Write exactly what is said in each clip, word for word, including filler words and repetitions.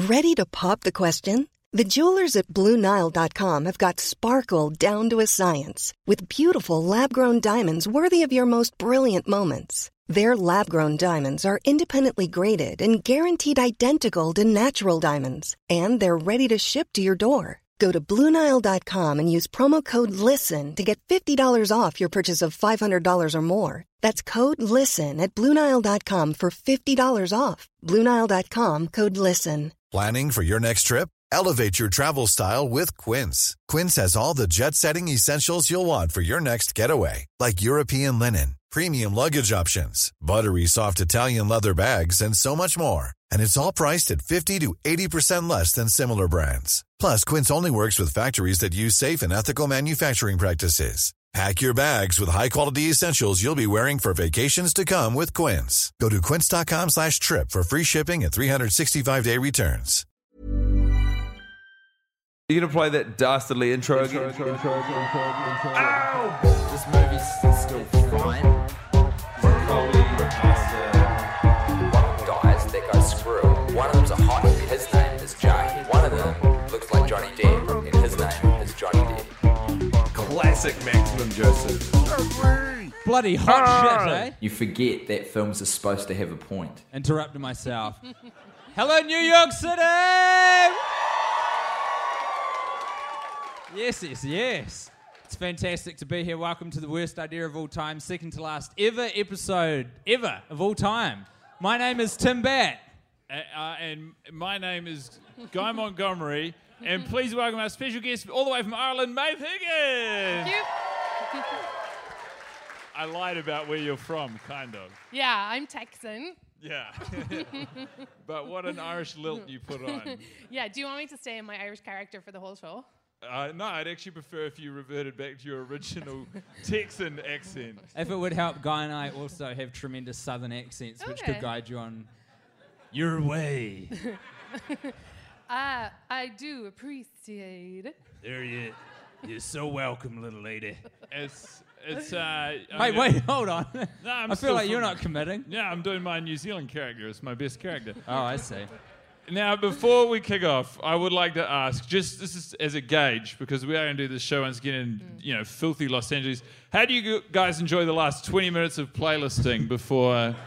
Ready to pop the question? The jewelers at Blue Nile dot com have got sparkle down to a science with beautiful lab-grown diamonds worthy of your most brilliant moments. Their lab-grown diamonds are independently graded and guaranteed identical to natural diamonds, and they're ready to ship to your door. Go to Blue Nile dot com and use promo code LISTEN to get fifty dollars off your purchase of five hundred dollars or more. That's code LISTEN at Blue Nile dot com for fifty dollars off. Blue Nile dot com, code LISTEN. Planning for your next trip? Elevate your travel style with Quince. Quince has all the jet-setting essentials you'll want for your next getaway, like European linen, premium luggage options, buttery soft Italian leather bags, and so much more. And it's all priced at fifty to eighty percent less than similar brands. Plus, Quince only works with factories that use safe and ethical manufacturing practices. Pack your bags with high-quality essentials you'll be wearing for vacations to come with Quince. Go to quince dot com slash trip for free shipping and three sixty-five day returns. You're going to play that dastardly intro, intro, again? intro, intro, intro, intro, intro. Ow! This movie's still fine. Guys that go screw. One of them's a hot, his name is Jay. One of them looks like Johnny Depp, and his name is Johnny Depp. Classic Maximum Joseph. Bloody hot shit, eh? You forget that films are supposed to have a point. Interrupting myself. Hello, New York City! Yes, yes, yes. It's fantastic to be here. Welcome to the worst idea of all time, second to last ever episode, ever, of all time. My name is Tim Batt. Uh, uh, and my name is Guy Montgomery. And please welcome our special guest all the way from Ireland, Maeve Higgins. Thank you. I lied about where you're from, kind of. Yeah, I'm Texan. Yeah. But what an Irish lilt you put on. Yeah, do you want me to stay in my Irish character for the whole show? Uh, no, I'd actually prefer if you reverted back to your original Texan accent. If it would help, Guy and I also have tremendous southern accents, which Okay. could guide you on your way. Uh, I do appreciate. There you You're so welcome, little lady. It's, it's, uh... I Wait, mean, wait, hold on. No, I'm I still feel like you're from- not committing. Yeah, I'm doing my New Zealand character. It's my best character. Oh, I see. Now, before we kick off, I would like to ask, just this is as a gauge, because we are going to do this show once again in, you know, filthy Los Angeles. How do you guys enjoy the last twenty minutes of playlisting before...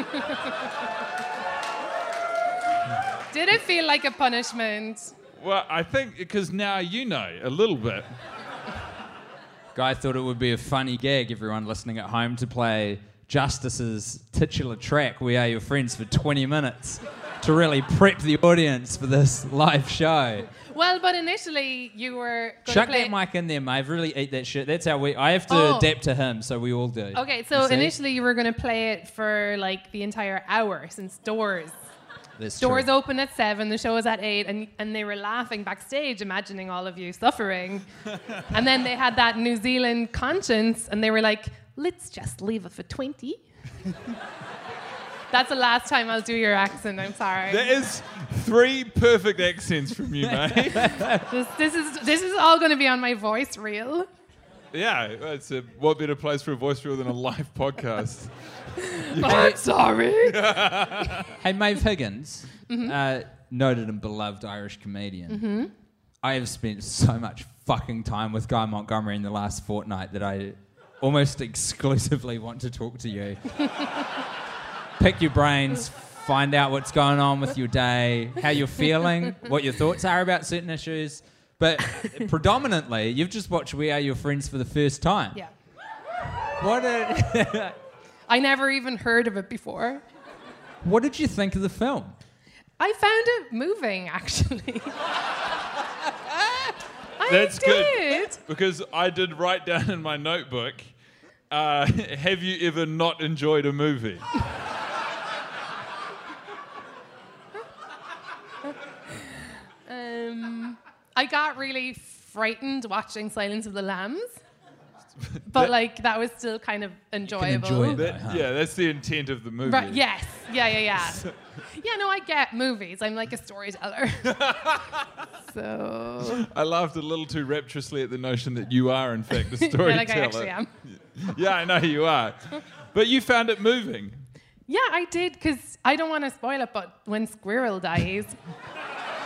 Did it feel like a punishment? Well, I think because now you know a little bit. Guy thought it would be a funny gag, everyone listening at home, to play Justice's titular track, We Are Your Friends, for twenty minutes to really prep the audience for this live show. Well, but initially you were going Chuck to play... that mic in there, Maeve. Really eat that shit. That's how we... I have to Oh. adapt to him, so we all do. Okay, so You see? initially you were going to play it for, like, the entire hour, since doors... That's Doors true. open at seven, the show was at eight, and, and they were laughing backstage, imagining all of you suffering. And then they had that New Zealand conscience, and they were like, let's just leave it for twenty. That's the last time I'll do your accent, I'm sorry. That is three perfect accents from you, mate. This, this is this is all going to be on my voice reel. Yeah, it's a, what better place for a voice reel than a live podcast? I'm sorry. Hey, Maeve Higgins, Mm-hmm. uh, noted and beloved Irish comedian. Mm-hmm. I have spent so much fucking time with Guy Montgomery in the last fortnight that I almost exclusively want to talk to you. Pick your brains, find out what's going on with your day, how you're feeling, what your thoughts are about certain issues. But predominantly, you've just watched We Are Your Friends for the first time. Yeah. What did, I never even heard of it before. what did you think of the film? I found it moving, actually. I That's did. good. Because I did write down in my notebook, uh, have you ever not enjoyed a movie? Um, I got really frightened watching Silence of the Lambs. But, like, that was still kind of enjoyable. enjoy it. That, Huh. yeah, that's the intent of the movie. Right, yes. Yeah, yeah, yeah. Yeah, no, I get movies. I'm like a storyteller. So... I laughed a little too rapturously at the notion that you are, in fact, a Yeah, storyteller. like I actually am. Yeah, I know you are. But you found it moving. Yeah, I did, because I don't want to spoil it, but when Squirrel dies...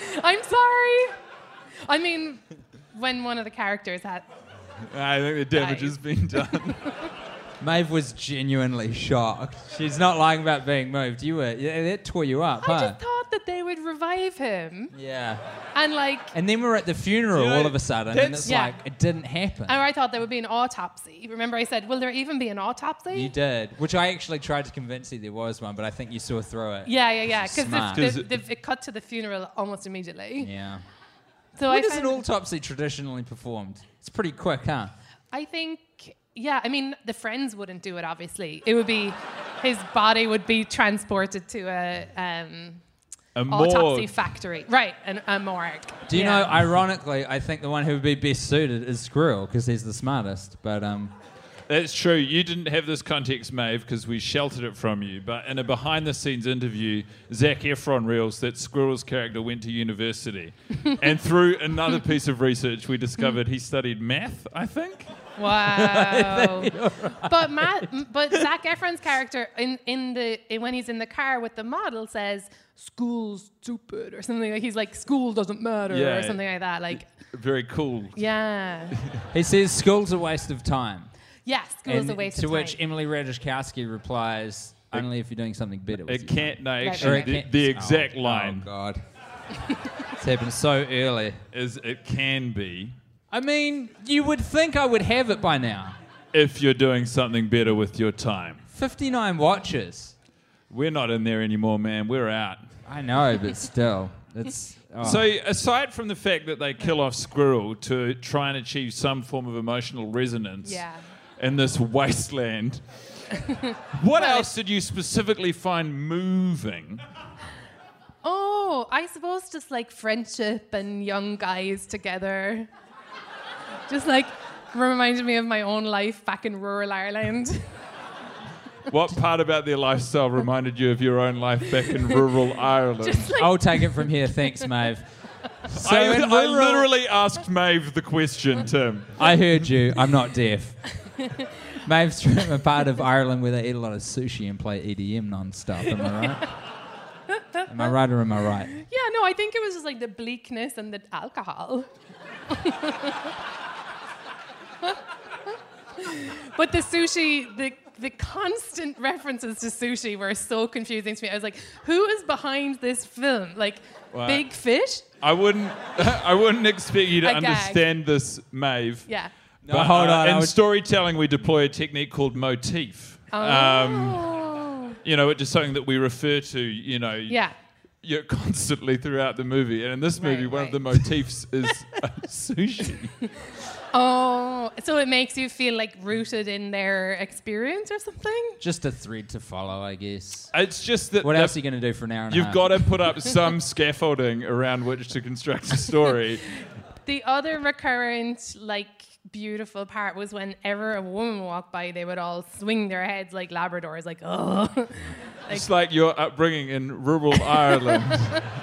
I'm sorry. I mean, when one of the characters had... I think the damage Nice. has been done. Maeve was genuinely shocked. She's not lying about being moved. You were, yeah, that tore you up, I huh? just thought that they would revive him. Yeah. And like... And then we're at the funeral You know, all of a sudden, and that's- it's Yeah. like, it didn't happen. And I thought there would be an autopsy. Remember I said, will there even be an autopsy? You did, which I actually tried to convince you there was one, but I think you saw through it. Yeah, yeah, yeah. Because Smart. the, 'Cause the, it- the, it cut to the funeral almost immediately. Yeah. So When I is an found, autopsy traditionally performed? It's pretty quick, huh? I think, yeah, I mean, the friends wouldn't do it, obviously. It would be, his body would be transported to a um, A autopsy morgue. factory. Right, an, a morgue. Do you Yeah. know, ironically, I think the one who would be best suited is Squirrel, because he's the smartest, but... um. That's true. You didn't have this context, Maeve, because we sheltered it from you. But in a behind-the-scenes interview, Zac Efron reels that Squirrel's character went to university. And through another piece of research, we discovered he studied math, I think. Wow. but Matt, m- but Zac Efron's character in, in the in, when he's in the car with the model says school's stupid or something like he's like school doesn't matter Yeah. or something like that. Like Very cool. yeah. He says school's a waste of time. Yeah, school's And a waste to of which time. Emily Ratajkowski replies, only if you're doing something better with It your can't, no, Right, actually, right, the, right. the exact Oh, line Oh, God. It's happened so early. is it can be I mean, you would think I would have it by now. if you're doing something better with your time. fifty-nine watches. We're not in there anymore, man. We're out. I know, but still. It's... Oh. So, aside from the fact that they kill off Squirrel to try and achieve some form of emotional resonance Yeah. in this wasteland, what Well, else did you specifically find moving? Oh, I suppose just like friendship and young guys together. Just like reminded me of my own life back in rural Ireland. What part about their lifestyle reminded you of your own life back in rural Ireland? Just like I'll take it from here. Thanks, Maeve. So I, in I rural- literally asked Maeve the question, Tim. I heard you. I'm not deaf. Maeve's from a part of Ireland where they eat a lot of sushi and play E D M non-stop. Am I right? Am I right or am I right? yeah, no, I think it was just like the bleakness and the alcohol. But the sushi, the the constant references to sushi were so confusing to me. I was like, who is behind this film? Like, Wow. Big Fish? I wouldn't, I wouldn't expect you to A gag. understand this, Maeve. Yeah. No, But, hold uh, on. I In was- storytelling, we deploy a technique called motif. Oh. Um, you know, which is something that we refer to, you know, yeah. you know, constantly throughout the movie. And in this movie, Right, one right. of the motifs is uh, sushi. Oh, so it makes you feel like rooted in their experience or something? Just a thread to follow, I guess. It's just that What the- else are you going to do for an hour and a you've half? got to put up some scaffolding around which to construct a story. The other recurrent, like, beautiful part was whenever a woman walked by, they would all swing their heads like Labradors, like, oh. It's like your upbringing in rural Ireland.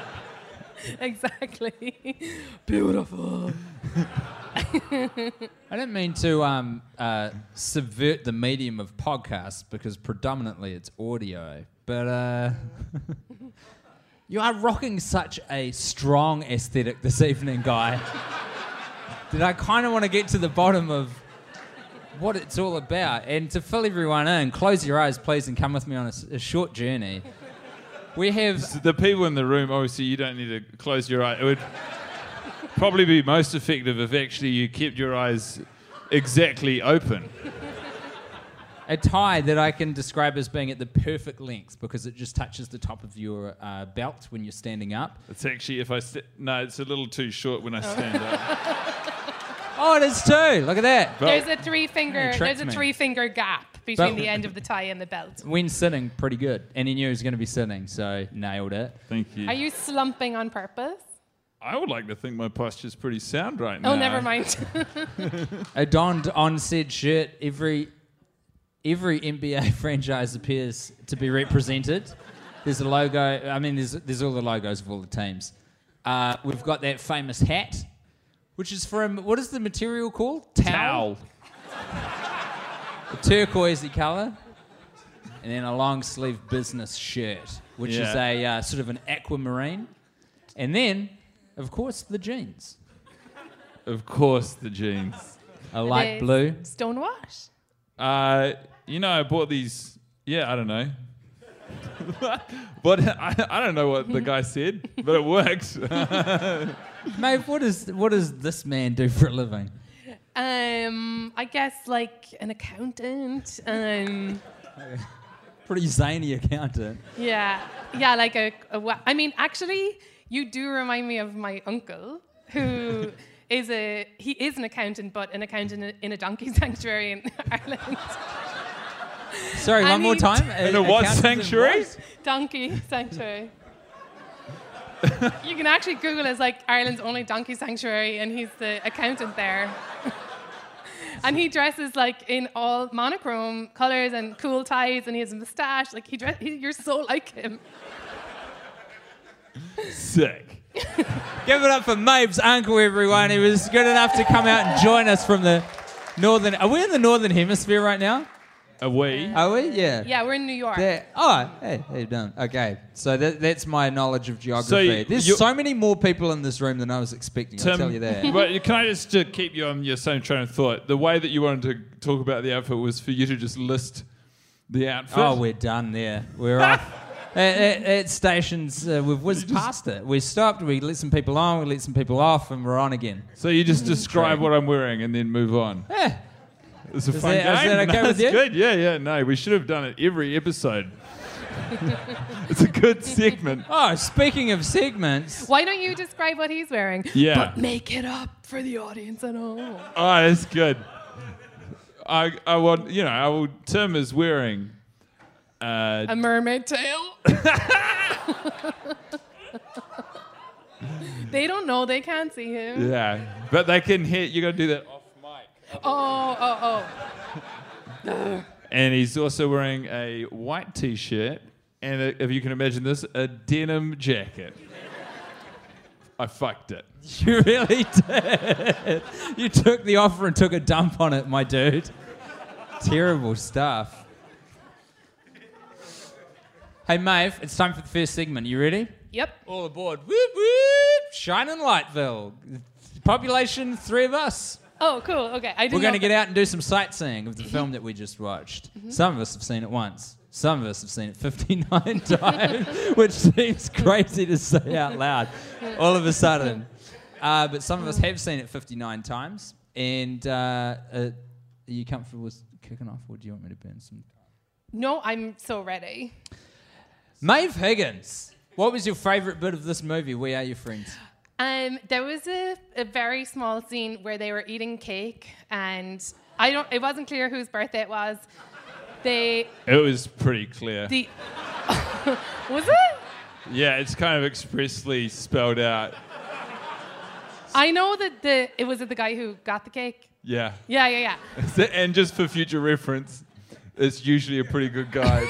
Exactly. Beautiful. I didn't mean to um, uh, subvert the medium of podcasts because predominantly it's audio, but uh, you are rocking such a strong aesthetic this evening, Guy, that I kind of want to get to the bottom of what it's all about. And to fill everyone in, close your eyes, please, and come with me on a, s- a short journey. We have... The people in the room, obviously, you don't need to close your eye. It would probably be most effective if actually you kept your eyes exactly open. a tie that I can describe as being at the perfect length because it just touches the top of your uh, belt when you're standing up. It's actually, if I st- no, it's a little too short when I stand up. Oh, it is too. Look at that. But There's a three finger Yeah, tricked there's a me. three finger gap between But- the end of the tie and the belt. When sitting, pretty good. And he knew he was going to be sitting, so nailed it. thank you. Are you slumping on purpose? I would like to think my posture's pretty sound right now. Oh, never mind. A donned on said shirt, every every N B A franchise appears to be represented. There's a logo. I mean, there's there's all the logos of all the teams. Uh, we've got that famous hat, which is from, what is the material called? Towel. A turquoisey colour. And then a long sleeve business shirt, which is Yeah. a uh, sort of an aquamarine. And then Of course, the jeans. Of course, the jeans. A light They blue. Stonewash. Uh, you know, I bought these. Yeah, I don't know. But I, I don't know what the guy said, but it worked. Mate, what does what does this man do for a living? Um, I guess like an accountant. Um, Pretty zany accountant. yeah, yeah, like a, a. wa- I mean, actually, you do remind me of my uncle, who is a he is an accountant, but an accountant in a, in a donkey sanctuary in Ireland. Sorry, one And more he- time. In a what Accountant in sanctuary? what? Donkey sanctuary. You can actually Google it as like Ireland's only donkey sanctuary, and he's the accountant there. And he dresses like in all monochrome colors and cool ties, and he has a moustache. Like he dress, he, you're so like him. Sick. Give it up for Maeve's uncle, everyone. He was good enough to come out and join us from the northern. Are we in the northern hemisphere right now? Are we? Are we? Yeah. Yeah, we're in New York. There. Oh, hey, how you doing? Okay, so that, that's my knowledge of geography. So you- There's you- so many more people in this room than I was expecting. I'll Tim, tell you that. But can I just uh, keep you on your same train of thought? The way that you wanted to talk about the outfit was for you to just list the outfit. Oh, we're done there. We're off. At, at, at stations, uh, we've whizzed past it. We stopped, we let some people on, we let some people off, and we're on again. So you just describe what I'm wearing and then move on. Yeah. It's a Is fun that- game. is that okay No, with it's you? good. Yeah, yeah. No, we should have done it every episode. It's a good segment. Oh, speaking of segments, Why don't you describe what he's wearing? Yeah. But make it up for the audience at home. Oh, that's good. I, I want, you know, I will, Tim is wearing. Uh, A mermaid tail. They don't know. They can't see him. yeah, but they can hear. You got to do that off mic. Oh, oh, oh. And he's also wearing a white T-shirt and, a, if you can imagine this, a denim jacket. I fucked it. you really did. You took the offer and took a dump on it, my dude. Terrible stuff. Hey, Maeve, it's time for the first segment. You ready? Yep. All aboard. Whoop, whoop. Shining Lightville. Population, three of us. Oh, cool. Okay. I didn't We're going know to get that- out and do some sightseeing of the film that we just watched. Some of us have seen it once. Some of us have seen it fifty-nine times, which seems crazy to say out loud all of a sudden. Uh, but some of us have seen it fifty-nine times. And uh, uh, are you comfortable with kicking off, or do you want me to burn some? No, I'm so ready. Maeve Higgins, what was your favourite bit of this movie, We Are Your Friends? Um, there was a, a very small scene where they were eating cake, and I don't. It wasn't clear whose birthday it was. They It was pretty clear. the was it? Yeah, it's kind of expressly spelled out. I know that the it was it the guy who got the cake. Yeah. Yeah, yeah, yeah. And just for future reference, it's usually a pretty good guide.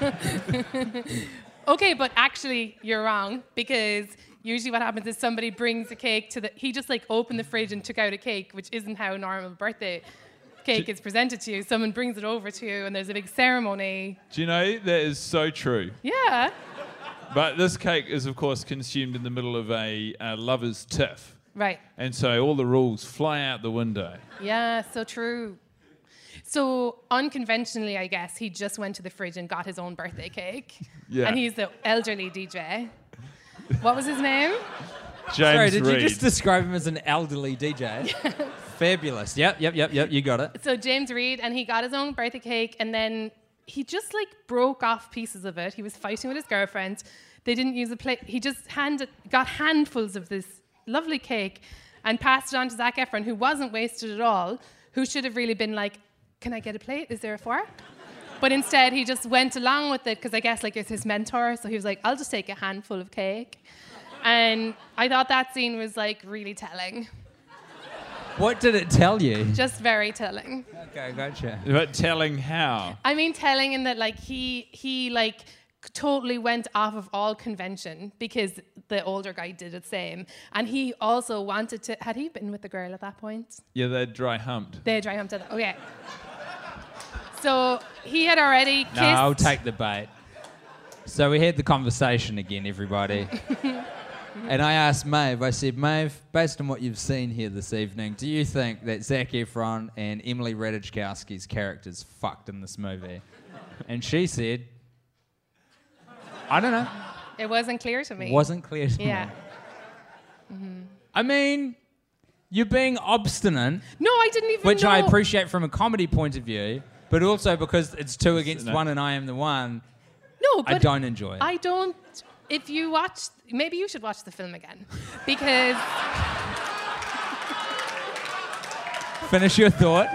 Okay, but actually, you're wrong, because usually what happens is somebody brings a cake to the. He just like opened the fridge and took out a cake, which isn't how normal birthday cake is presented to you. Someone brings it over to you, and there's a big ceremony. Do you know, that is so true. Yeah. But this cake is, of course, consumed in the middle of a uh, lover's tiff. Right. And so all the rules fly out the window. Yeah, so true. So unconventionally, I guess, he just went to the fridge and got his own birthday cake. Yeah. And he's the elderly D J. What was his name? James Sorry, did Reed. you just describe him as an elderly D J? Fabulous. Yep, yep, yep, yep. You got it. So James Reed, and he got his own birthday cake, and then he just like broke off pieces of it. He was fighting with his girlfriend. They didn't use a plate. He just handed, got handfuls of this lovely cake and passed it on to Zac Efron, who wasn't wasted at all, who should have really been like, can I get a plate? Is there a fork? But instead, he just went along with it, because I guess like it's his mentor. So he was like, I'll just take a handful of cake. And I thought that scene was like really telling. What did it tell you? Just very telling. Okay, gotcha. But telling how. I mean, telling in that like he he like totally went off of all convention, because the older guy did the same, and he also wanted to. Had he been with the girl at that point? Yeah, they're dry humped. They dry humped it. Okay. So he had already kissed. No, I'll take the bait. So we had the conversation again, everybody. And I asked Maeve, I said, Maeve, based on what you've seen here this evening, do you think that Zac Efron and Emily Ratajkowski's characters fucked in this movie? And she said, I don't know. It wasn't clear to me. Wasn't clear to Yeah. me. Mm-hmm. I mean, you're being obstinate, No, I didn't even which know. I appreciate from a comedy point of view, but also because it's two against No. one and I am the one, No, but I don't enjoy it. I don't. If you watch, maybe you should watch the film again, because Finish your thought.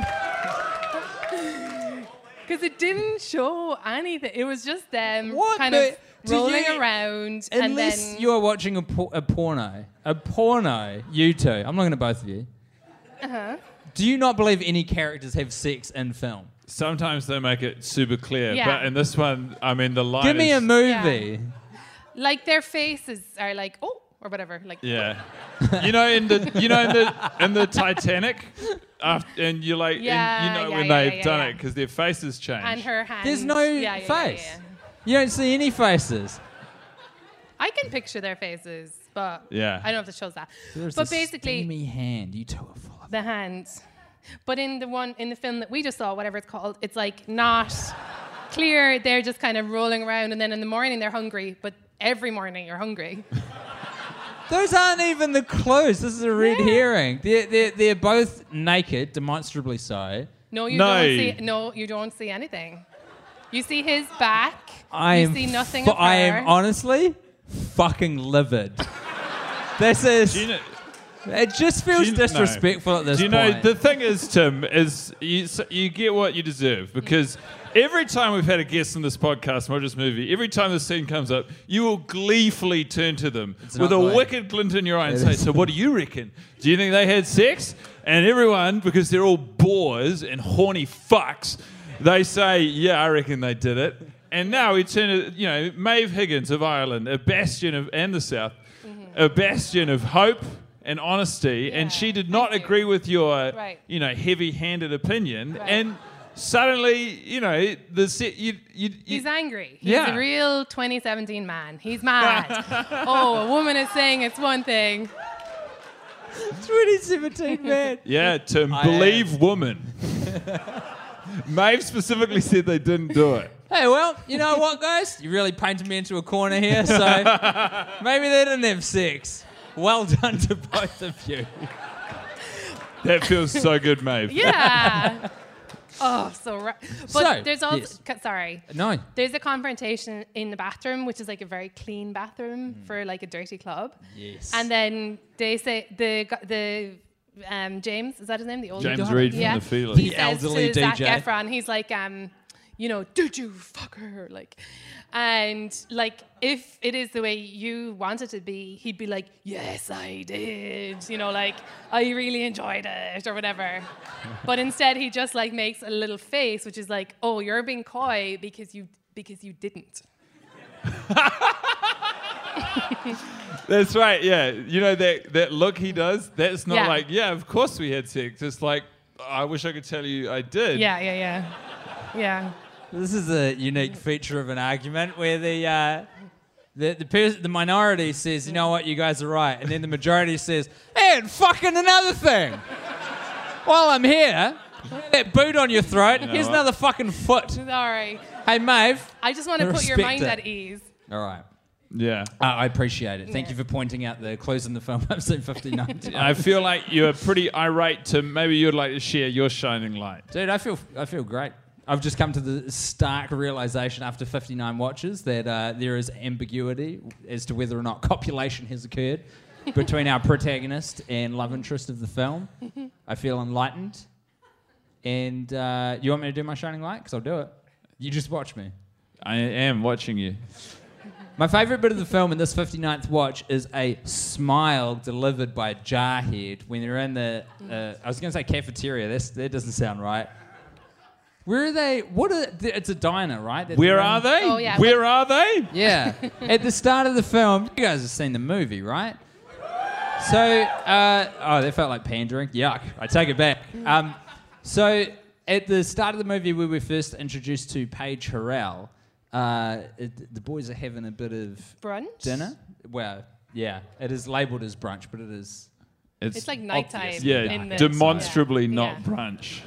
because it didn't show anything. It was just them What kind the- of do rolling you- around, and Unless then you're watching a, por- a porno, a porno, you two, I'm looking at both of you. Uh-huh. Do you not believe any characters have sex in film? Sometimes they make it super clear, Yeah. but in this one, I mean, the line Give me is... a movie. like their faces are like oh or whatever, like Yeah. you know, in the you know in the in the Titanic, after, and you're like, Yeah, and you know yeah, when yeah, they've yeah, done yeah. it because their faces change. and her hands. There's no Yeah, yeah, yeah, face. yeah, yeah. You don't see any faces. I can picture their faces, but Yeah. I don't know if it shows that. There's but a basically, steamy hand. You two are full of. the hands. But in the one in the film that we just saw, whatever it's called, it's like not clear. They're just kind of rolling around, and then in the morning they're hungry. But every morning you're hungry. Those aren't even the clues. This is a red Yeah. herring. They're, they're, they're both naked, demonstrably so. No, you No. don't see. No, you don't see anything. You see his back. I you am see nothing fu- of her. I am honestly fucking livid. This is. Do you know, It just feels Do you- no. disrespectful at this Do you know, point. the thing is, Tim, is you, s- you get what you deserve because every time we've had a guest in this podcast, not just movie, every time the scene comes up, you will gleefully turn to them It's with not a like- wicked glint in your eye and It say, is. so what do you reckon? Do you think they had sex? And everyone, because they're all bores and horny fucks, they say, yeah, I reckon they did it. And now we turn to, you know, Maeve Higgins of Ireland, a bastion of, and the South, a bastion of hope and honesty, and Yeah, she did not thank you. agree with your, Right. you know, heavy-handed opinion, Right. and suddenly, you know, the se- you, you, you He's angry. He's Yeah. a real twenty seventeen man. He's mad. Oh, a woman is saying it's one thing. twenty seventeen, man. yeah, to I believe woman. Maeve specifically said they didn't do it. Hey, well, you know what, guys? You really painted me into a corner here, so maybe they didn't have sex. Well done to both of you. That feels so good, Maeve. Yeah. Oh, so right. But So, there's also yes. c- sorry. No. There's a confrontation in the bathroom, which is like a very clean bathroom for like a dirty club. Yes. And then they say the gu- the um, James, is that his name? The old James guy? Reid from yeah. The Feelers. He The says elderly to Zac D J. Efron, he's like, um, you know, did you fuck her? Like, and like if it is the way you want it to be, he'd be like, yes, I did. You know, like I really enjoyed it or whatever. But instead, he just like makes a little face, which is like, oh, you're being coy because you because you didn't. That's right, yeah. You know, that, that look he does, that's not Yeah. like, yeah, of course we had sex. It's like, I wish I could tell you I did. Yeah, yeah, yeah, yeah. This is a unique feature of an argument where the uh, the the, pers- the minority says, you know what, you guys are right, and then the majority says, and fucking another thing. While I'm here, that boot on your throat. know Here's what? another fucking foot. Sorry. Hey, Maeve. I just want to put your Respect mind it. at ease. All right. Yeah. Uh, I appreciate it. Thank Yeah. you for pointing out the clues in the film. I've seen fifty-nine times. I feel like you're pretty irate to maybe you'd like to share your shining light. Dude, I feel I feel great. I've just come to the stark realization after fifty-nine watches that uh, there is ambiguity as to whether or not copulation has occurred between our protagonist and love interest of the film. I feel enlightened. And uh, you want me to do my shining light? Because I'll do it. You just watch me. I am watching you. My favourite bit of the film in this fifty-ninth watch is a smile delivered by Jarhead when they're in the, uh, I was going to say cafeteria, That's, that doesn't sound right. Where are they? What are, it's a diner, right? That Where they're in? are they? Oh, yeah. Where are they? Yeah. At the start of the film, you guys have seen the movie, right? So, uh, oh, that felt like pandering. Yuck. I take it back. Um, so, at the start of the movie, we were first introduced to Paige Harrell. Uh, it, the boys are having a bit of Brunch? dinner. Well, Yeah, it is labelled as brunch, but it is. It's like nighttime. obvious. Yeah, in the, demonstrably yeah. not Yeah. brunch.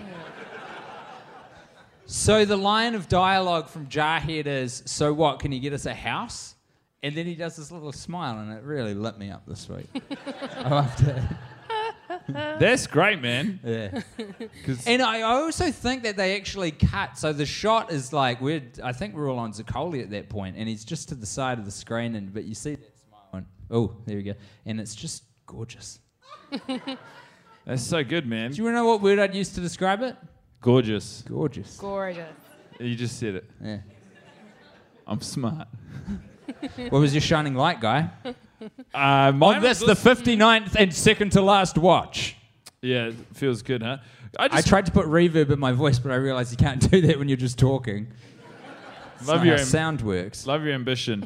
So the line of dialogue from Jarhead is, "So what? Can you get us a house?" And then he does this little smile, and it really lit me up this week. I loved it. That's great, man. Yeah. 'Cause- And I also think that they actually cut. So the shot is like we're. I think we're all on Zaccoli at that point, and he's just to the side of the screen, and but you see that smile. And, oh, there we go. And it's just gorgeous. That's so good, man. Do you want to know what word I'd use to describe it? Gorgeous. Gorgeous. Gorgeous. You just said it. Yeah. I'm smart. What was your shining light, guy? Uh, mine On was this, the fifty-ninth and second to last watch. Yeah, it feels good, huh? I I just tried to put reverb in my voice, but I realized you can't do that when you're just talking. That's love not your how am- sound works. love your ambition.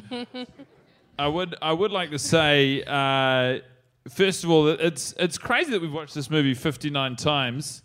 I would I would like to say uh, first of all that it's it's crazy that we've watched this movie fifty-nine times.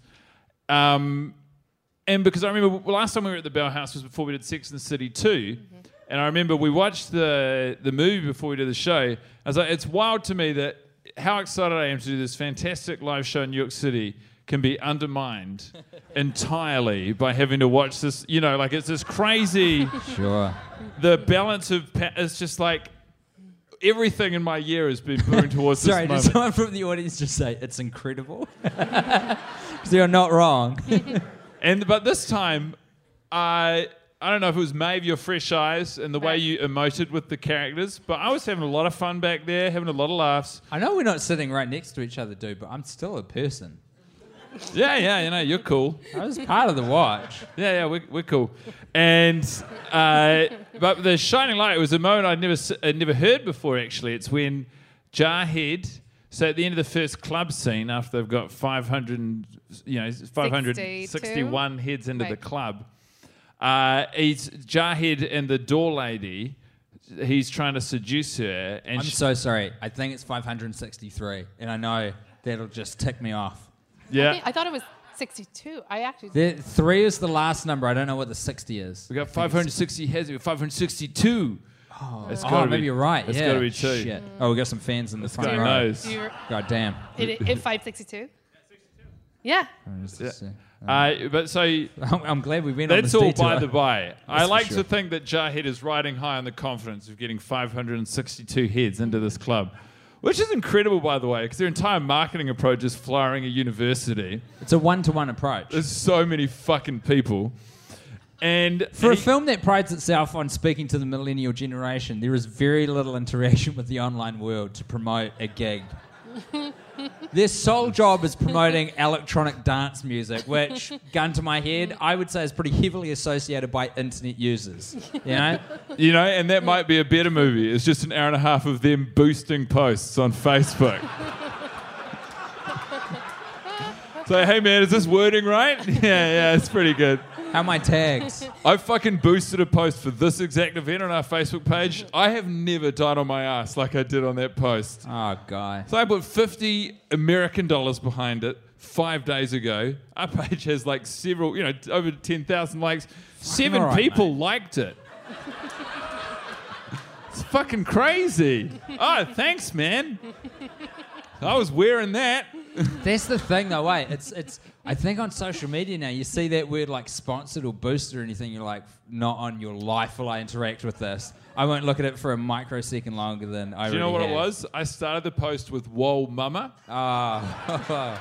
Um, and because I remember last time we were at the Bell House was before we did Sex and the City two. Mm-hmm. And I remember we watched the the movie before we did the show. I was like, it's wild to me that how excited I am to do this fantastic live show in New York City can be undermined entirely by having to watch this. You know, like it's this crazy. Sure. The balance of pa- it's just like everything in my year has been moving towards Sorry, this did moment. someone from the audience just say, it's incredible? Because you're not wrong. And but this time, I I don't know if it was maybe your fresh eyes and the way Right. you emoted with the characters, but I was having a lot of fun back there, having a lot of laughs. I know we're not sitting right next to each other, dude, but I'm still a person. Yeah, yeah, you know, you're cool. I was part of the watch. Yeah, yeah, we're, we're cool. And uh, but the shining light was a moment I'd never s- I'd never heard before. Actually, it's when Jarhead. So at the end of the first club scene, after they've got five hundred, you know, five hundred sixty-one heads into the Right. club, uh, he's Jarhead and the door lady. He's trying to seduce her, and I'm she- so sorry. I think it's five hundred sixty-three, and I know that'll just tick me off. I, yeah, think- I thought it was sixty-two. I actually. The three is the last number. I don't know what the sixty is. we got five hundred sixty heads. We got five hundred sixty-two. Oh, It's oh gotta maybe be- you're right. it's yeah. gotta be two. Shit. Oh, we got some fans in the front Who row. knows? You were- God damn. it, it, five sixty-two? Yeah. Uh, but so. I'm, I'm glad we went on That's this all detour. by the by. I That's for like sure. to think that Jarhead is riding high on the confidence of getting five hundred sixty-two heads into this club, which is incredible, by the way, because their entire marketing approach is flowering a university. It's a one-to-one approach. There's so many fucking people. And For a he- film that prides itself on speaking to the millennial generation, there is very little interaction with the online world to promote a gig. Their sole job is promoting electronic dance music, which, gun to my head, I would say is pretty heavily associated by internet users. You know? you know, and that might be a better movie. It's just an hour and a half of them boosting posts on Facebook. So, hey man, is this wording right? Yeah, yeah, it's pretty good. How are my tags? I fucking boosted a post for this exact event on our Facebook page. I have never died on my ass like I did on that post. Oh, guy. So I put fifty American dollars behind it five days ago. Our page has like several, you know, over ten thousand likes. Seven all right, people mate. liked it. It's fucking crazy. Oh, thanks, man. I was wearing that. That's the thing, though. Wait, it's it's. I think on social media now, you see that word like sponsored or boosted or anything. You're like, not on your life will I interact with this. I won't look at it for a microsecond longer than I. Do you know what already it have. was? I started the post with "Whoa, mama." Ah,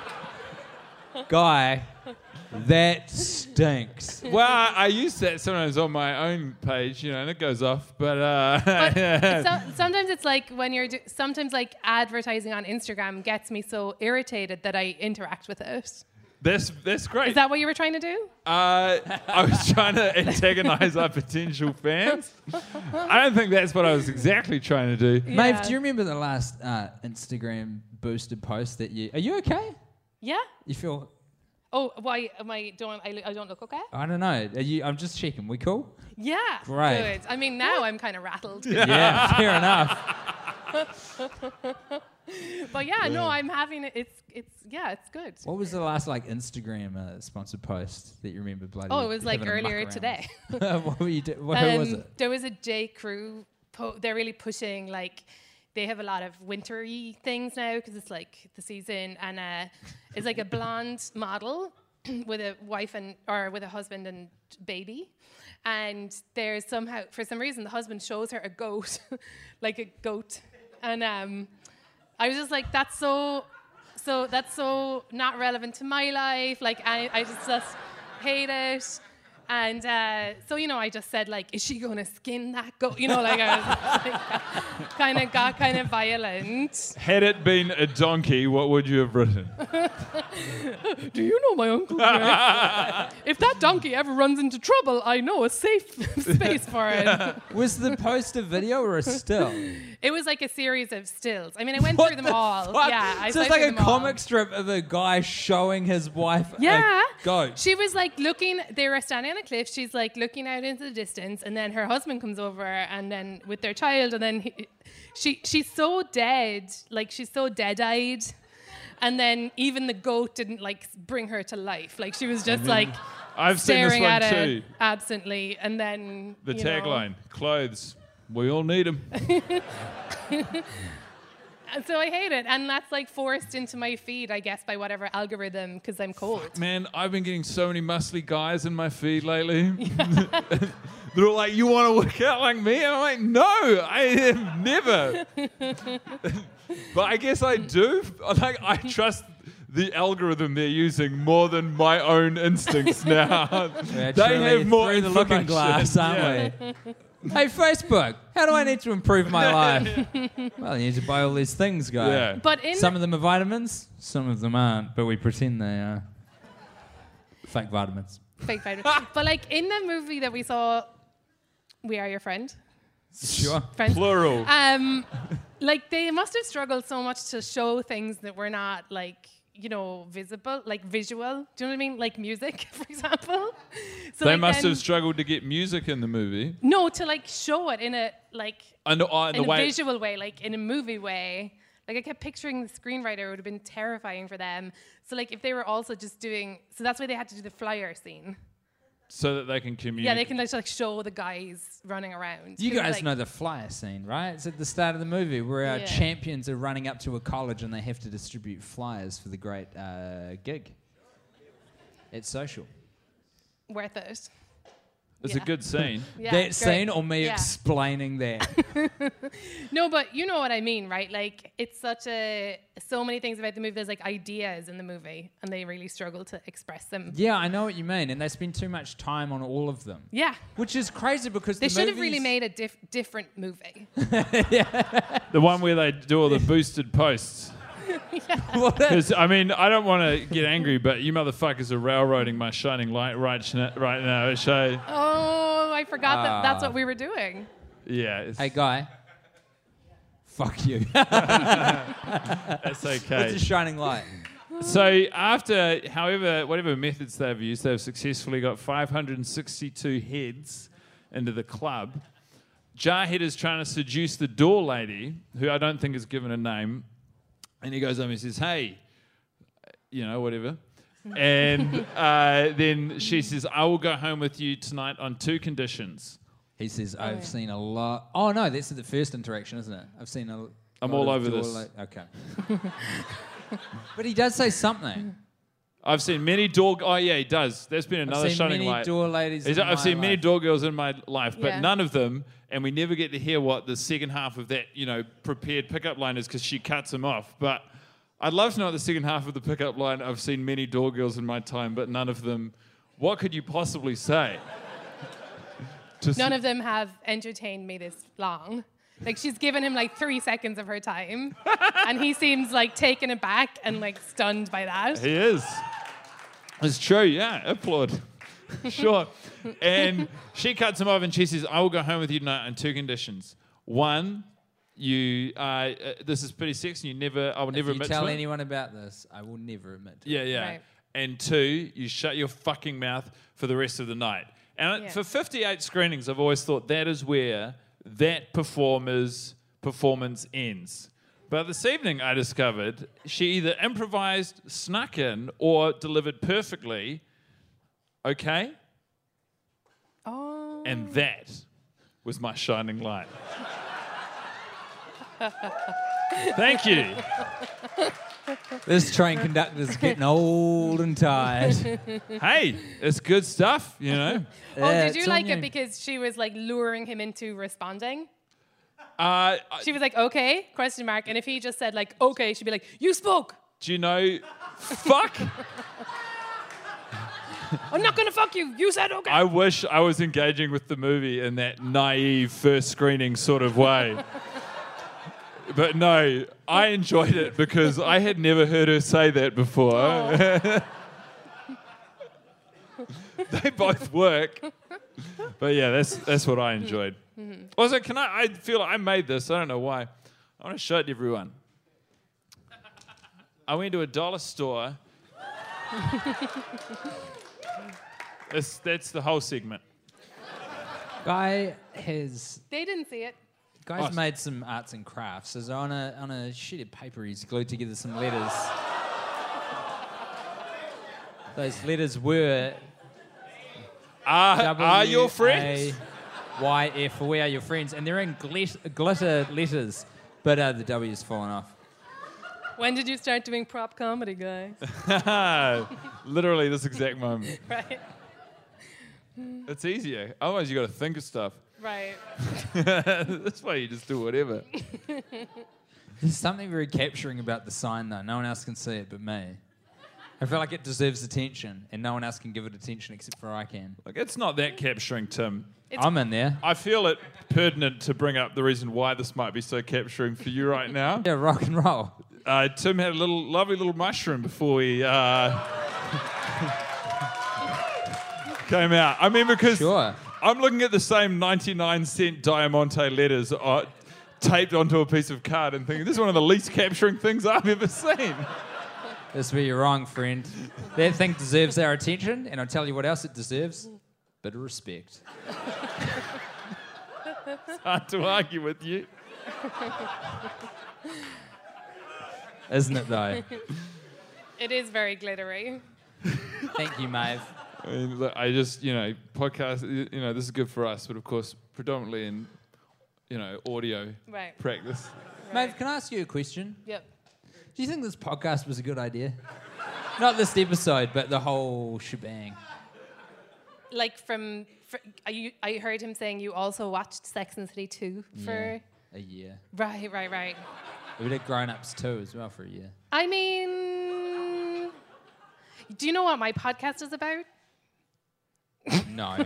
guy, that stinks. Well, I use that sometimes on my own page, you know, and it goes off. But, uh, But it's so, sometimes it's like when you're do, sometimes like advertising on Instagram gets me so irritated that I interact with it. that's that's great. Is that what you were trying to do? Uh, I was trying to antagonize our potential fans. I don't think that's what I was exactly trying to do. Maeve, Yeah. do you remember the last uh, Instagram boosted post that you? Are you okay? Yeah. You feel? Oh, why am I don't I, I don't look okay? I don't know. Are you? I'm just checking. We cool? Yeah. Great. Good. I mean, now I'm kind of rattled. Yeah, fair enough. But yeah, no, I'm having it. It's it's yeah, it's good. What was the last like Instagram uh, sponsored post that you remember? Bloody. Oh, it was like having a muck earlier around today. with? What were you doing? Who was Um, it? There was a J. Crew. Po- they're really pushing like they have a lot of wintry things now because it's like the season, and uh, it's like a blonde model with a wife and or with a husband and baby, and there's somehow for some reason the husband shows her a goat, like a goat, and um, I was just like, that's so, so that's so not relevant to my life. Like I, I just just hate it. And uh, so, you know, I just said, like, is she going to skin that goat? You know, like, I was like, kind of got kind of violent. Had it been a donkey, what would you have written? Do you know my Uncle Greg? If that donkey ever runs into trouble, I know a safe space for it. Was the poster video or a still? It was like a series of stills. I mean, I went What through them the all. fuck? Yeah, I so it's went like through a them all. comic strip of a guy showing his wife Yeah. a goat. She was like looking, they were standing on a cliff. She's like looking out into the distance, and then her husband comes over, and then with their child, and then he, she she's so dead, like she's so dead-eyed. And then even the goat didn't like bring her to life. Like she was just like I've seen this staring one at too. it absently, and then The you know. tagline, clothes, we all need them. And so I hate it, and that's like forced into my feed, I guess, by whatever algorithm, because I'm cold. Man, I've been getting so many muscly guys in my feed lately. They're all like, you want to work out like me? And I'm like, no, I am never. But I guess I do. Like, I trust the algorithm they're using more than my own instincts now. We're They truly have more through the looking information. glass, aren't Yeah. we? Hey, Facebook, how do I need to improve my life? Well, you need to buy all these things, guy. Yeah. But in Some of them are vitamins, some of them aren't, but we pretend they are. Fake vitamins. fake fighter. But like in the movie that we saw, We Are Your Friend. Sure. Friends. Plural. Um, like they must have struggled so much to show things that were not like, you know, visible, like visual. Do you know what I mean? Like music, for example. So They like must then- have struggled to get music in the movie. No, to like show it in a like And uh, in in the a way, visual way, like in a movie way. Like I kept picturing the screenwriter would have been terrifying for them. So like if they were also just doing, so that's why they had to do the flyer scene. so that they can communicate. Yeah, they can just like show the guys running around. You 'Cause, guys like, know the flyer scene, right? It's at the start of the movie where our Yeah. champions are running up to a college and they have to distribute flyers for the great uh, gig. It's social. worth it. It's Yeah. a good scene. Yeah, that great. scene or me Yeah. explaining that? No, but you know what I mean, right? Like it's such a so many things about the movie. There's like ideas in the movie, and they really struggle to express them. Yeah, I know what you mean. And they spend too much time on all of them. Yeah, Which is crazy because they the should have really movies- made a diff- different movie. The one where they do all the boosted posts. What? Because, I mean, I don't want to get angry, but you motherfuckers are railroading my shining light right, schna- right now. So, Oh, I forgot that that's Ah. what we were doing. yeah, it's, Hey, guy. Fuck you. that's It's okay. a shining light. So after, however, whatever methods they've used, they've successfully got five hundred sixty-two heads into the club. Jarhead is trying to seduce the door lady, who I don't think is given a name. And he goes over and says, hey, you know, whatever. And uh, then she says, I will go home with you tonight on two conditions. He says, I've yeah. seen a lot. Oh, no, that's the first interaction, isn't it? I've seen a I'm lot all of over door this. li- okay. But he does say something. I've seen many door... Oh, yeah, he does. There's been another I've seen shining many light. door ladies He's- in I've my seen many life. door girls in my life, but Yeah. none of them, and we never get to hear what the second half of that, you know, prepared pickup line is because she cuts him off. But I'd love to know the second half of the pickup line. I've seen many door girls in my time, but none of them. What could you possibly say? To None s- of them have entertained me this long. Like she's given him like three seconds of her time, and he seems like taken aback and like stunned by that. He is. It's true, yeah. Applaud. Sure. And she cuts him off and she says, I will go home with you tonight on two conditions. One, you, uh, uh, this is pretty sexy. You never, I will never If you admit tell to it. anyone about this, I will never admit to it. Yeah, yeah. Right. And two, you shut your fucking mouth for the rest of the night. And Yeah. for fifty-eight screenings, I've always thought that is where that performer's performance ends. But this evening, I discovered she either improvised, snuck in, or delivered perfectly. Okay? Oh. And that was my shining light. Thank you. This train conductor's getting old and tired. Hey, it's good stuff, you know. Oh, Yeah, did you it's on like you. it because she was like luring him into responding? Uh, She was like, okay, question mark. And if he just said like, okay, she'd be like, you spoke. do you know? Fuck. I'm not going to fuck you. You said okay. I wish I was engaging with the movie in that naive first screening sort of way. But no, I enjoyed it because I had never heard her say that before. They both work. But yeah, that's that's what I enjoyed. Also, can I, I feel like I made this, I don't know why. I want to show it to everyone. I went to a dollar store. That's, that's the whole segment. Guy has They didn't see it. Guy's Oh. made some arts and crafts. So on a on a sheet of paper, he's glued together some letters. Those letters were Are, are your friends? Y F. We are your friends, and they're in glit- glitter letters, but uh, the W's fallen off. When did you start doing prop comedy, guys? Literally this exact moment. Right, It's easier. Otherwise, you got to think of stuff. right. That's why you just do whatever. There's something very capturing about the sign, though. No one else can see it but me. I feel like it deserves attention, and no one else can give it attention except for I can. Like, it's not that capturing, Tim. It's- I'm in there. I feel it pertinent to bring up the reason why this might be so capturing for you right now. Yeah, rock and roll. Uh, Tim had a little lovely little mushroom before he uh, came out. I mean, because Sure. I'm looking at the same ninety-nine cent Diamante letters uh, taped onto a piece of card and thinking, this is one of the least capturing things I've ever seen. That's where you're wrong, friend. That thing deserves our attention, and I'll tell you what else it deserves. Bit of respect. Hard to argue with you. Isn't it, though? It is very glittery. Thank you, Maeve. I mean, look, I just, you know, podcast, you know, this is good for us, but of course, predominantly in, you know, audio Right. practice. Maeve, can I ask you a question? Yep. Do you think this podcast was a good idea? Not this episode, but the whole shebang. Like from, fr I, you, I heard him saying you also watched Sex and the City two for. A year. Right, right, right. We did Grown Ups too as well for a year. I mean, do you know what my podcast is about? No.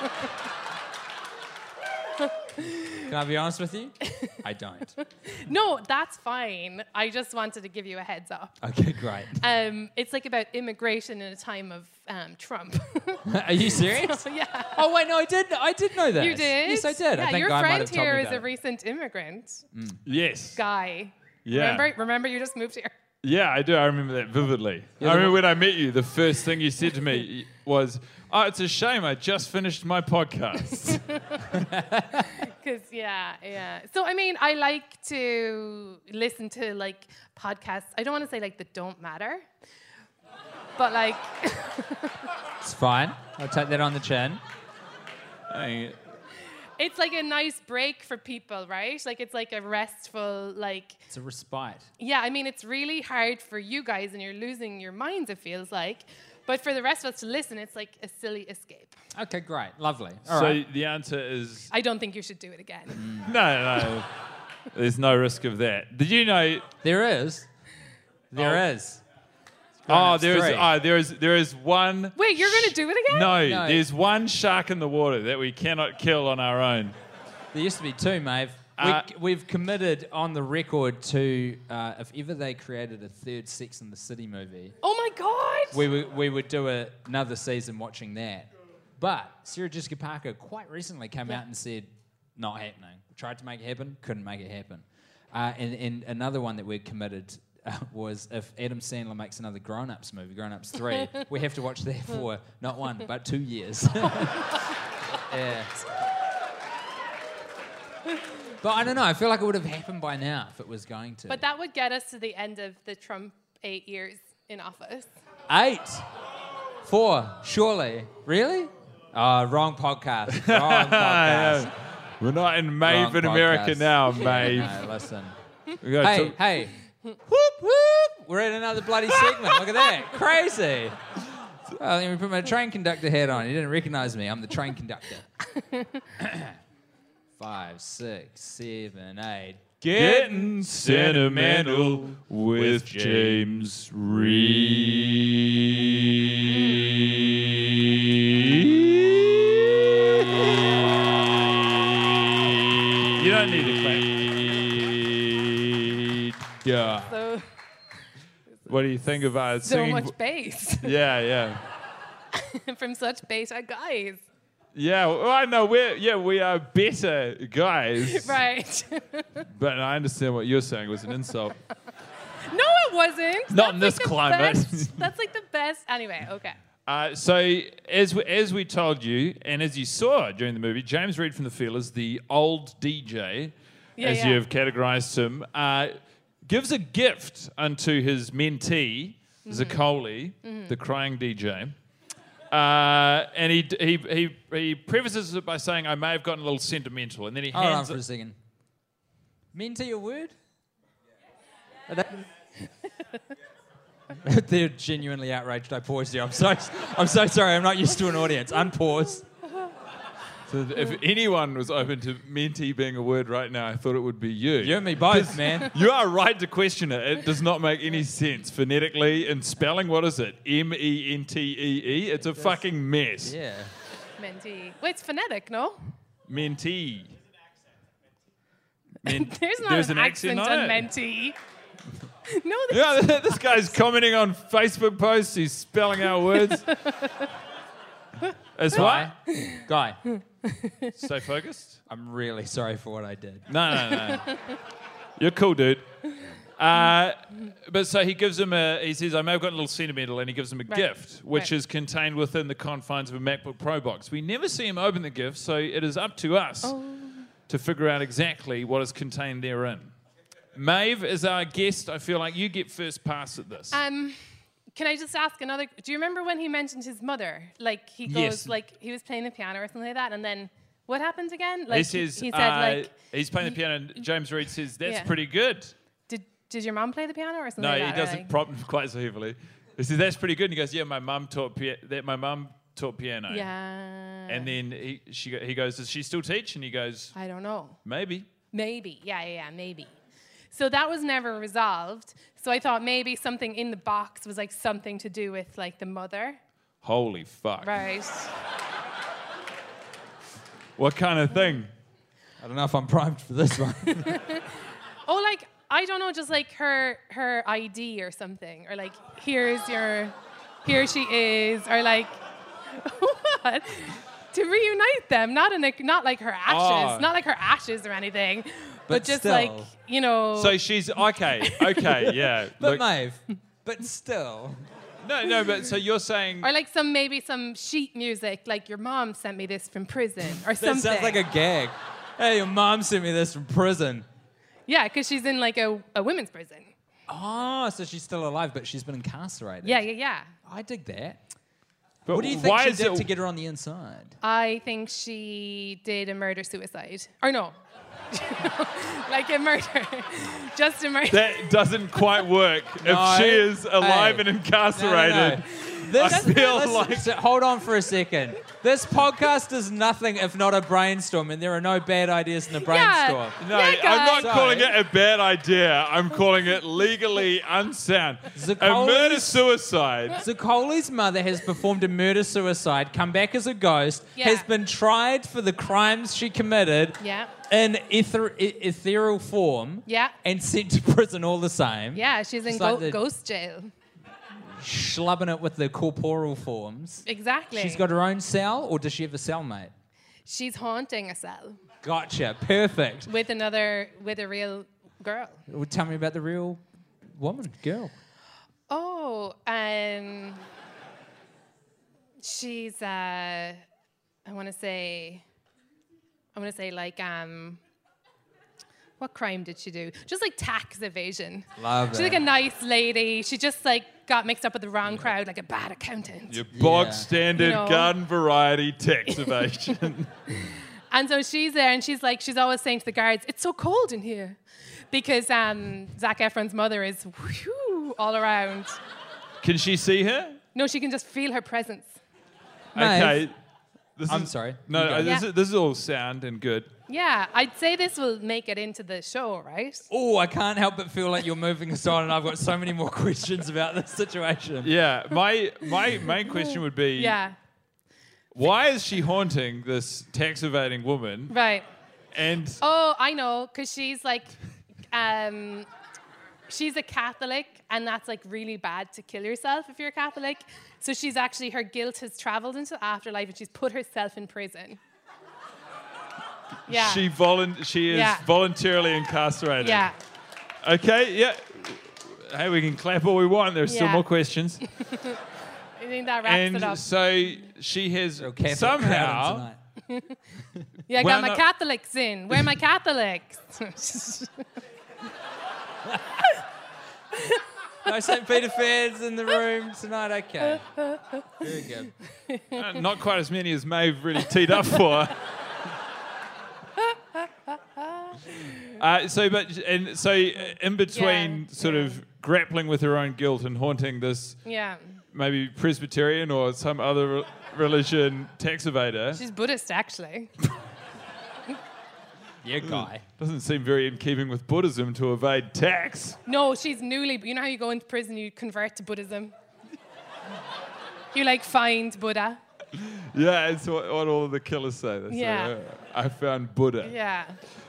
Can I be honest with you? I don't. No, that's fine. I just wanted to give you a heads up. Okay, great. Um, it's like about immigration in a time of um, Trump. Are you serious? Yeah. Oh wait, no, I did. I did know that. You did? Yes, I did. Yeah, I think your Guy might friend have told here me is about a it. recent immigrant Yes. guy. Yeah. Remember? Remember, you just moved here. Yeah, I do. I remember that vividly. Yeah, I the remember one- when I met you, the first thing you said to me was, oh, it's a shame I just finished my podcast. Because, yeah, yeah. So, I mean, I like to listen to, like, podcasts. I don't want to say, like, that don't matter. But, like, It's fine. I'll take that on the chin. Hey, it's like a nice break for people, right? Like, it's like a restful, like... It's a respite. Yeah, I mean, it's really hard for you guys and you're losing your minds, it feels like. But for the rest of us to listen, it's like a silly escape. Okay, great. Lovely. All so right. the answer is I don't think you should do it again. no, no. There's no risk of that. Did you know? There is. There Oh. is. Oh, Grown-ups there is. three. Oh, there is. There is one. Wait, you're going to do it again? No, No. there's one shark in the water that we cannot kill on our own. There used to be two, Maeve. Uh, we, we've committed on the record to, uh, if ever they created a third Sex and the City movie, Oh, my God. we would, we would do a, another season watching that. But Sarah Jessica Parker quite recently came out and said, not happening. Tried to make it happen, couldn't make it happen. Uh, and, and another one that we'd committed uh, was if Adam Sandler makes another Grown Ups movie, Grown Ups three, we have to watch that for not one, but two years. Yeah. But I don't know, I feel like it would have happened by now if it was going to. But that would get us to the end of the Trump eight years in office. Eight. Four, surely. Really? Oh, wrong podcast. Wrong podcast. We're not in Maeve in Wrong America podcast. now, Maeve. No, listen. We gotta Hey, talk- hey. Whoop, whoop. We're in another bloody segment. Look at that. Crazy. Oh, let me put my train conductor hat on. You didn't recognize me. I'm the train conductor. Five, six, seven, eight. Getting sentimental with James Reed. You don't need to clap. Yeah. So, What do you think of uh, so singing? much bass Yeah, yeah. from such beta guys. Yeah, well, I know we're yeah we are better guys, Right. but I understand what you're saying was an insult. No, it wasn't. Not in That's this like the climate. best- That's like the best. Anyway, okay. Uh, so as we, as we told you, and as you saw during the movie, James Reed from The Feelers, the old D J, Yeah, as yeah. you have categorised him, uh, gives a gift unto his mentee, Mm-hmm. Zaccoli, the crying D J. Uh, and he, he he he prefaces it by saying, "I may have gotten a little sentimental," and then he Hold on hands for a it. second. Mean to your word? Are they- They're genuinely outraged. I paused you. I'm so, I'm so sorry. I'm not used to an audience. Unpause. So if anyone was open to mentee being a word right now, I thought it would be you. You and me both, man. You are right to question it. It does not make any sense phonetically and spelling. What is it? M E N T E E? It's a fucking mess. Yeah. Mentee. Wait, it's phonetic, no? Mentee. Men- There's not there's an, an accent, accent on on it. mentee. No, there's Yeah, this guy's commenting on Facebook posts. He's spelling out words. As what? Guy, Stay focused. I'm really sorry for what I did. No, no, no. You're cool, dude. Uh, but so he gives him a, he says, I may have gotten a little sentimental, and he gives him a Right. gift, which Right. is contained within the confines of a MacBook Pro box. We never see him open the gift, so it is up to us Oh. to figure out exactly what is contained therein. Maeve is our guest. I feel like you get first pass at this. Um, can I just ask another? Do you remember when he mentioned his mother? Like he goes, Yes. like he was playing the piano or something like that, and then what happened again? he Like says, he said, uh, like, he's playing the piano, and James Reed says, that's Yeah. pretty good. did did your mom play the piano or something? No, like he that, or doesn't like- prompt quite so heavily. He says, that's pretty good. And he goes, yeah, my mum taught pia- that my mum taught piano. Yeah. And then he she go- he goes, does she still teach? And he goes, I don't know. maybe. Maybe. Yeah, yeah, yeah, maybe. So that was never resolved. So I thought maybe something in the box was like something to do with like the mother. Holy fuck. Right. What kind of thing? I don't know if I'm primed for this one. Oh, like I don't know, just like her her I D or something, or like here's your, here she is, or like what? To reunite them, not in a, not like her ashes, Oh. not like her ashes or anything, but, But just still. like you know. So she's, okay, okay, yeah. But Look- Maeve, but still. no, no, but so you're saying, or like some maybe some sheet music, like your mom sent me this from prison or That something. sounds like a gag. Hey, your mom sent me this from prison. Yeah, because she's in like a, a women's prison. Oh, so she's still alive, but she's been incarcerated. Yeah, yeah, yeah. I dig that. but What do you think why she is did it, to get her on the inside? I think she did a murder suicide. Or no. Like a murder. Just a murder. that doesn't quite work. No. If she is alive Hey. and incarcerated, No, no, no. This, I feel listen, like- so hold on for a second. This podcast is nothing if not a brainstorm, and there are no bad ideas in the brainstorm. no, Yeah, I'm not guys. calling it a bad idea. I'm calling it legally unsound. A Zaccoli's- murder suicide. Zaccoli's mother has performed a murder suicide, come back as a ghost, Yeah. has been tried for the crimes she committed Yeah. in ether- e- ethereal form, Yeah. and sent to prison all the same. Yeah, she's in It's go- like the- ghost jail. Schlubbing it with the corporeal forms. Exactly. She's got her own cell, or does she have a cellmate? She's haunting a cell Gotcha. Perfect. with another, with a real girl. Well, tell me about the real woman, girl. Oh, um, she's, uh, I want to say, I want to say like, um, what crime did she do? Just like tax evasion. Love She's it. like a nice lady. She just like got mixed up with the wrong crowd, like a bad accountant. Your bog Yeah. standard You know. garden variety tax evasion. And so she's there, and she's like, she's always saying to the guards, "It's so cold in here," because um, Zac Efron's mother is whew, all around. Can she see her? No, she can just feel her presence. Maeve. Okay. This I'm is, sorry. No, You go. uh, this, Yeah. is, this is all sound and good. Yeah, I'd say this will make it into the show, right? Oh, I can't help but feel like you're moving us on, and I've got so many more questions about this situation. Yeah, my my main question would be, Yeah, why is she haunting this tax evading woman? right. And Oh, I know, because she's like, um, she's a Catholic, and that's like really bad to kill yourself if you're a Catholic. So she's actually, her guilt has traveled into the afterlife, and she's put herself in prison. Yeah. she volun- she is Yeah. voluntarily incarcerated. Yeah. Okay, yeah. Hey, we can clap all we want. There's still Yeah. more questions. I think that wraps it And up. so she has Real Catholic crowd somehow... tonight. Yeah, I well, got my no- Catholics in. Where are my Catholics? No Saint Peter fans in the room tonight. Okay. Very good. Uh, not quite as many as Maeve really teed up for. Uh, so, but and so in between, Yeah, sort yeah. of grappling with her own guilt and haunting this Yeah. maybe Presbyterian or some other re- religion tax evader, She's Buddhist, actually. Yeah, guy. doesn't seem very in keeping with Buddhism to evade tax. No, she's newly. You know how you go into prison, you convert to Buddhism? You like find Buddha. Yeah, it's what, what all the killers say. They say, Yeah. "Uh, I found Buddha. Yeah.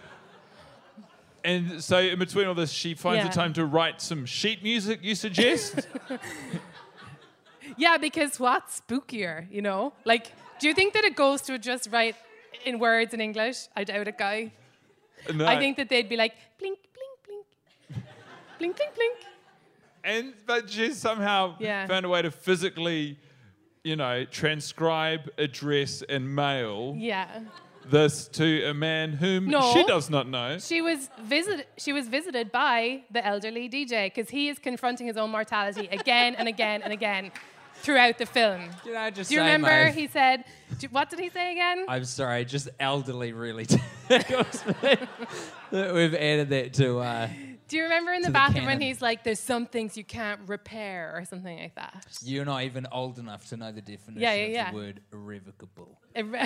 And so in between all this, she finds Yeah. the time to write some sheet music, you suggest? Yeah, because what's spookier, you know? Like, do you think that it goes to just write in words in English? I doubt it, guy. No. I think that they'd be like, blink, blink, blink. Blink, blink, blink. And but she somehow Yeah. found a way to physically, you know, transcribe, address, and mail Yeah. this to a man whom No. she does not know. She was visit. She was visited by the elderly D J because he is confronting his own mortality again and again and again throughout the film. Can I just Do you say, remember? Maeve, He said, do, "What did he say again?" I'm sorry, just elderly really tickles me that we've added that to. Uh, Do you remember in the to the bathroom when canon. he's like, "There's some things you can't repair" or something like that? you're not even old enough to know the definition Yeah, yeah, of yeah. the word irrevocable. Irre-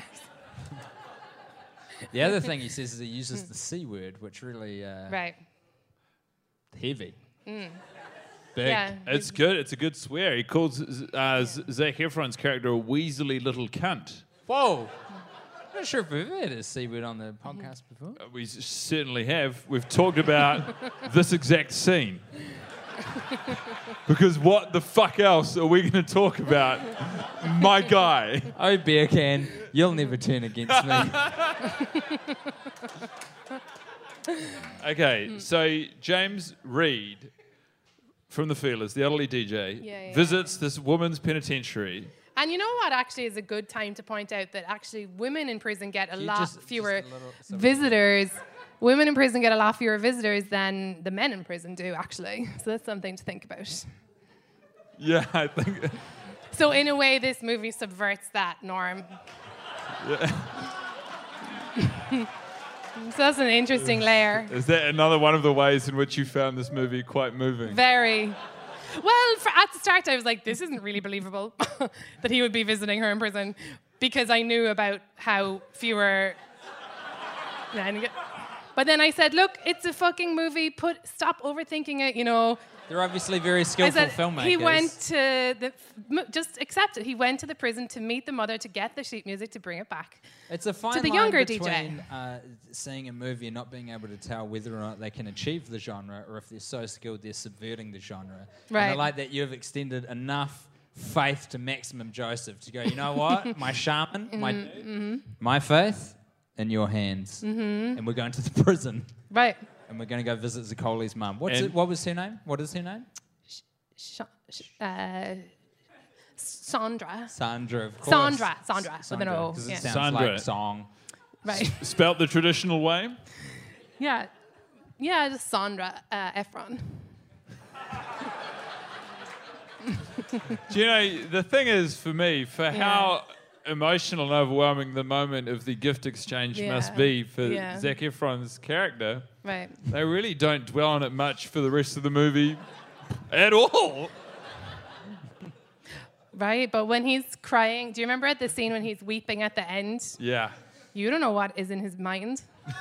The other thing he says is he uses the C word, which really uh, right. heavy. Big. Yeah. It's good. It's a good swear. He calls uh, Z- Zac Efron's character a weaselly little cunt. Whoa. I'm not sure if we've had a C word on the podcast before. Uh, We s- certainly have. We've talked about this exact scene. Because what the fuck else are we going to talk about? My guy. Oh, beer can, you'll never turn against me. Okay, so James Reed from The Feelers, the elderly D J, Yeah, yeah, visits this woman's penitentiary. And you know what? Actually, is a good time to point out that actually women in prison get a You lot just- just fewer a little- sorry. visitors. Women in prison get a lot fewer visitors than the men in prison do. Actually, so that's something to think about. Yeah, I think. So in a way, this movie subverts that norm. So that's an interesting layer. Is that another one of the ways in which you found this movie quite moving? Very. Well, for, at the start, I was like, this isn't really believable that he would be visiting her in prison because I knew about how fewer. But then I said, look, it's a fucking movie. Put Stop overthinking it, you know. They're obviously very I skillful said, filmmakers. he went to the. m- Just accept it. He went to the prison to meet the mother to get the sheet music to bring it back. It's a fine the line younger D J. between uh, seeing a movie and not being able to tell whether or not they can achieve the genre, or if they're so skilled they're subverting the genre. And I Right. like that you've extended enough faith to Maximum Joseph to go, you know what, my shaman, my Mm-hmm, my faith in your hands, and we're going to the prison, Right. and we're going to go visit Zaccoli's mum. What's And- it, what was her name? What is her name? Sh- sh- uh, Sandra. Sandra, of course. Sandra, Sandra, with an O, Because it yeah. sounds Sandra. like song. Right. Spelt the traditional way? Yeah. Yeah, just Sandra uh, Efron. Do you know, the thing is for me, for how emotional and overwhelming the moment of the gift exchange Yeah. must be for Yeah. Zac Efron's character. Right. They really don't dwell on it much for the rest of the movie at all. Right, but when he's crying, do you remember at the scene when he's weeping at the end? Yeah. You don't know what is in his mind.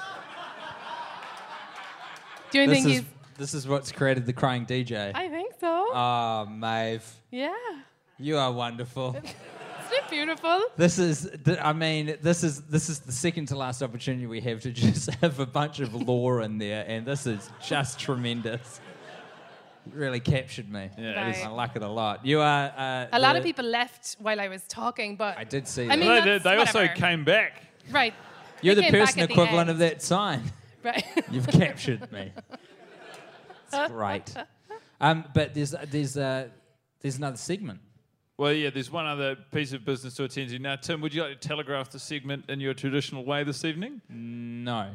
Do you This think is, he's... this is what's created the crying D J. I think so. Oh, Maeve. yeah. You are wonderful. Isn't it beautiful? This is, th- I mean, this is this is the second to last opportunity we have to just have a bunch of lore in there, and this is just tremendous. It really captured me. Yeah, it is. I like it a lot. You are. Uh, A lot the- of people left while I was talking, but... I did see I that. mean, Well, they, that's they also whatever. came back. Right. You're They the came back person at the equivalent of end. that sign. Right. You've captured me. It's great. Um, but there's there's uh, there's another segment. Well, yeah, there's one other piece of business to attend to. Now, Tim, would you like to telegraph the segment in your traditional way this evening? No.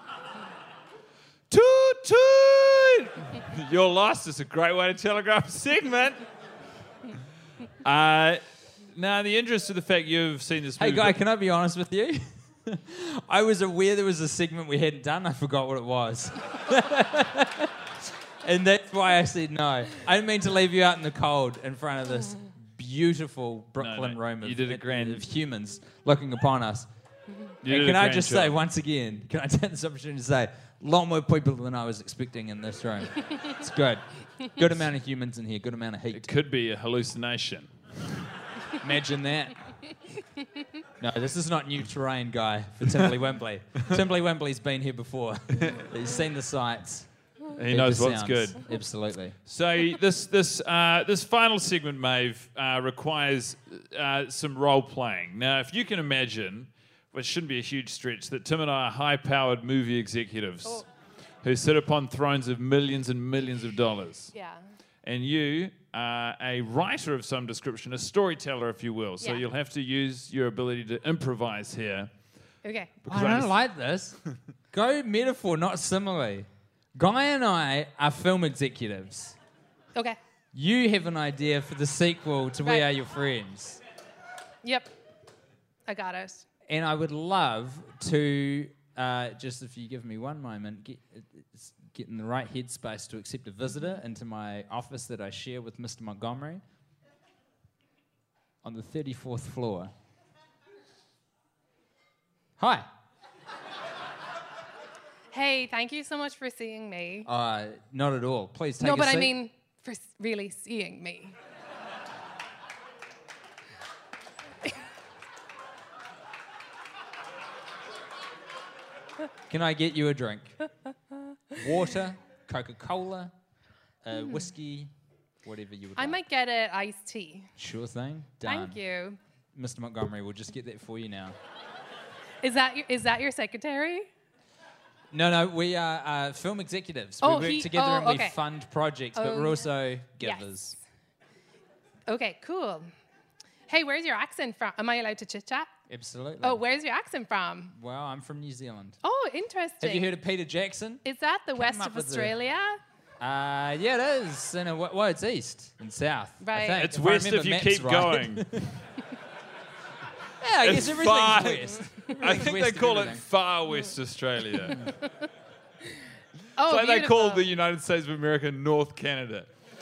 Toot toot! Your loss is a great way to telegraph a segment. Uh, now, in the interest of the fact you've seen this Hey, movie... Guy, can I be honest with you? I was aware there was a segment we hadn't done. I forgot what it was. And that's why I said no. I didn't mean to leave you out in the cold in front of this beautiful Brooklyn no, Rome you of, did a grand- of humans looking upon us. You And did can a I grand just job. say once again, can I take this opportunity to say, a lot more people than I was expecting in this room. It's good. Good amount of humans in here, good amount of heat. It could be a hallucination. Imagine that. No, this is not new terrain, Guy, for Timberley Wembley. Timberley Wembley's been here before. He's seen the sights. He heard knows the what's sounds. good. Absolutely. So this this uh, this final segment, Maeve, uh, requires uh, some role playing. Now, if you can imagine, which shouldn't be a huge stretch, that Tim and I are high-powered movie executives Oh. who sit upon thrones of millions and millions of dollars, Yeah. and you are a writer of some description, a storyteller, if you will. So Yeah. you'll have to use your ability to improvise here. Okay. Because I I don't just- like this. Go metaphor, not simile. Guy and I are film executives. Okay. You have an idea for the sequel to We Right. Are Your Friends. Yep. I got it. And I would love to, uh, just if you give me one moment, get, it's- get in the right headspace to accept a visitor into my office that I share with Mister Montgomery on the thirty-fourth floor. Hi. Hey, thank you so much for seeing me. Uh, not at all. Please take no, a but seat. I mean, for s- really seeing me. Can I get you a drink? Water, Coca-Cola, uh, whiskey, whatever you would Hmm. I like. might get an iced tea. Sure thing. Done. Thank you. Mister Montgomery, we'll just get that for you now. Is that your, is that your secretary? No, no, we are uh, film executives. Oh, we work he- together oh, and we okay. fund projects, but Oh, we're also givers. yes. Okay, cool. Hey, where's your accent from? Am I allowed to chit chat? Absolutely. Oh, where's your accent from? Well, I'm from New Zealand. Oh, interesting. Have you heard of Peter Jackson? Is that the west up of with the- Australia? Uh, yeah, it is. In a, well, it's east and south. I Right. think, It's I west remember if you maps keep right. going. Yeah, I It's guess everything's far- west. I Everything's think they west of call it everything. Far West Australia. Oh, It's like they call beautiful. the United States of America North Canada.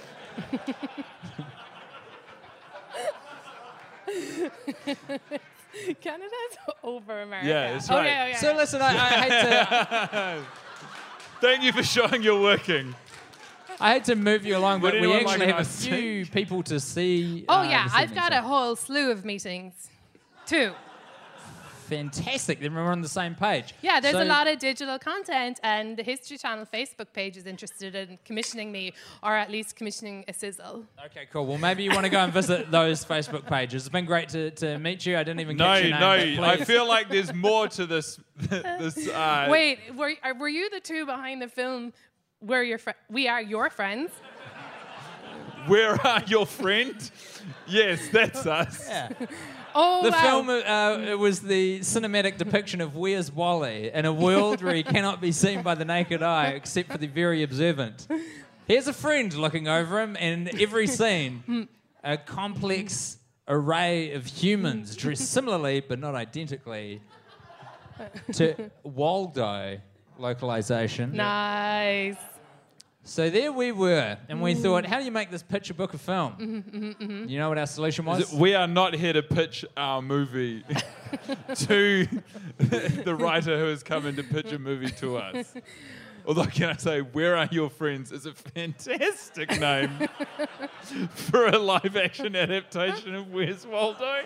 Canada's over America. Yeah, that's okay, right. Okay, So okay. listen, I, I hate to Thank you for showing you're working. I hate to move you along, Would but we anyone like actually a have a nice few people to see. Oh uh, yeah, this I've evening, got so- a whole slew of meetings, too. Fantastic. Then we're on the same page. Yeah, there's So- a lot of digital content, and the History Channel Facebook page is interested in commissioning me, or at least commissioning a sizzle. Okay, cool. Well, maybe you want to go and visit those Facebook pages. It's been great to, to meet you. I didn't even No, catch your name. no. but I please. feel like there's more to this. this uh, Wait, were are- were you the two behind the film? We're your fri- we are your friends. Where are your friend? Yes, that's us. Yeah. Oh, The wow. film uh, it was the cinematic depiction of Where's Wally in a world where he cannot be seen by the naked eye except for the very observant. Here's a friend looking over him, and every scene, a complex array of humans dressed similarly but not identically to Waldo localization. Nice. So there we were, and we thought, how do you make this picture book a film? Mm-hmm, mm-hmm, mm-hmm. You know what our solution was? We are not here to pitch our movie to the writer who has come in to pitch a movie to us. Although, can I say, Where Are Your Friends is a fantastic name for a live-action adaptation of Where's Waldo?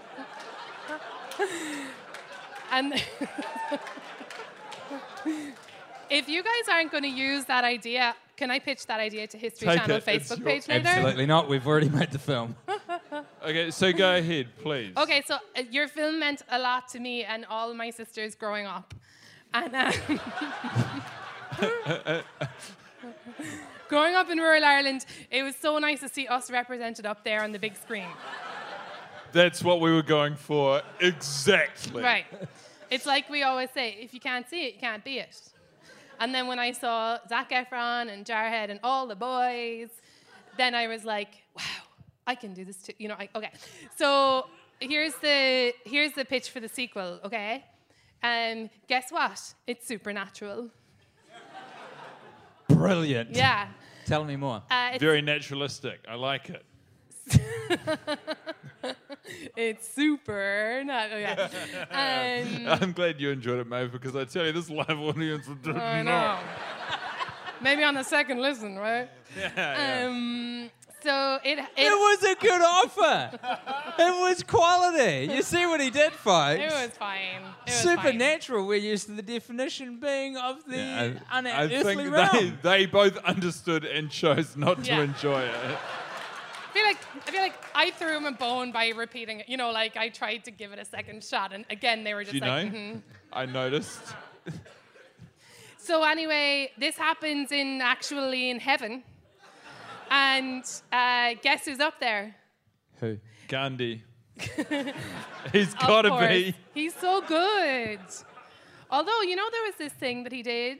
And if you guys aren't going to use that idea, can I pitch that idea to History Take Channel it. It's Facebook your- page later? Absolutely not. We've already made the film. Okay, so go ahead, please. Okay, so uh, your film meant a lot to me and all my sisters growing up. And um, growing up in rural Ireland, it was so nice to see us represented up there on the big screen. That's what we were going for. Exactly. Right. It's like we always say, if you can't see it, you can't be it. And then when I saw Zac Efron and Jarhead and all the boys, then I was like, wow, I can do this too. You know, I, okay. So here's the here's the pitch for the sequel, okay? Um, guess what? It's supernatural. Brilliant. Yeah. Tell me more. Uh, it's, Very naturalistic. I like it. it's super not. Oh yeah. Um, I'm glad you enjoyed it, Maeve, because I tell you, this live audience did I not. know. Maybe on the second listen, right? Yeah, yeah. Um. So it. It, It was a good offer. It was quality. You see what he did, folks? It was fine. It was Supernatural, we're used to the definition being of the Yeah, I, I unearthly think realm. they, they both understood and chose not Yeah. to enjoy it. I feel like I feel like I threw him a bone by repeating it. You know, like I tried to give it a second shot, and again they were just Do you like. know? Mhm. I noticed. So anyway, this happens in actually in heaven, and uh, guess who's up there? Who? Gandhi. He's Of gotta course. be. He's so good. Although you know there was this thing that he did.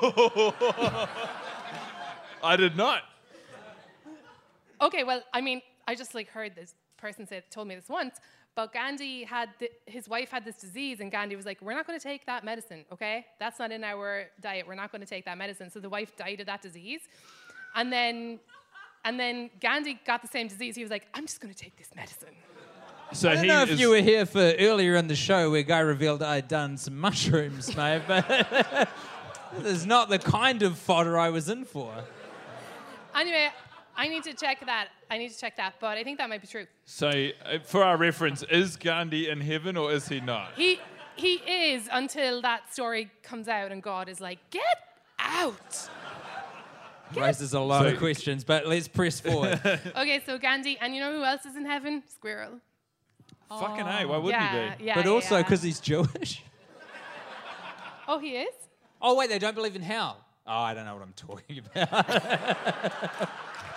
I did not. Okay, well, I mean, I just like heard this person say told me this once. But Gandhi had the, his wife had this disease, and Gandhi was like, "We're not going to take that medicine, okay? That's not in our diet. We're not going to take that medicine." So the wife died of that disease, and then, and then Gandhi got the same disease. He was like, "I'm just going to take this medicine." So I don't he know if is, you were here for earlier in the show where Guy revealed I'd done some mushrooms, mate, but this is not the kind of fodder I was in for. Anyway, I need to check that. I need to check that, but I think that might be true. So, uh, for our reference, is Gandhi in heaven or is he not? He he is until that story comes out and God is like, "Get out." Raises a lot So- of questions, but let's press forward. Okay, so Gandhi, and you know who else is in heaven? Squirrel. Fucking A, why wouldn't yeah, he be? yeah. but also yeah. because he's Jewish. Oh, he is? Oh, wait, they don't believe in hell. Oh, I don't know what I'm talking about.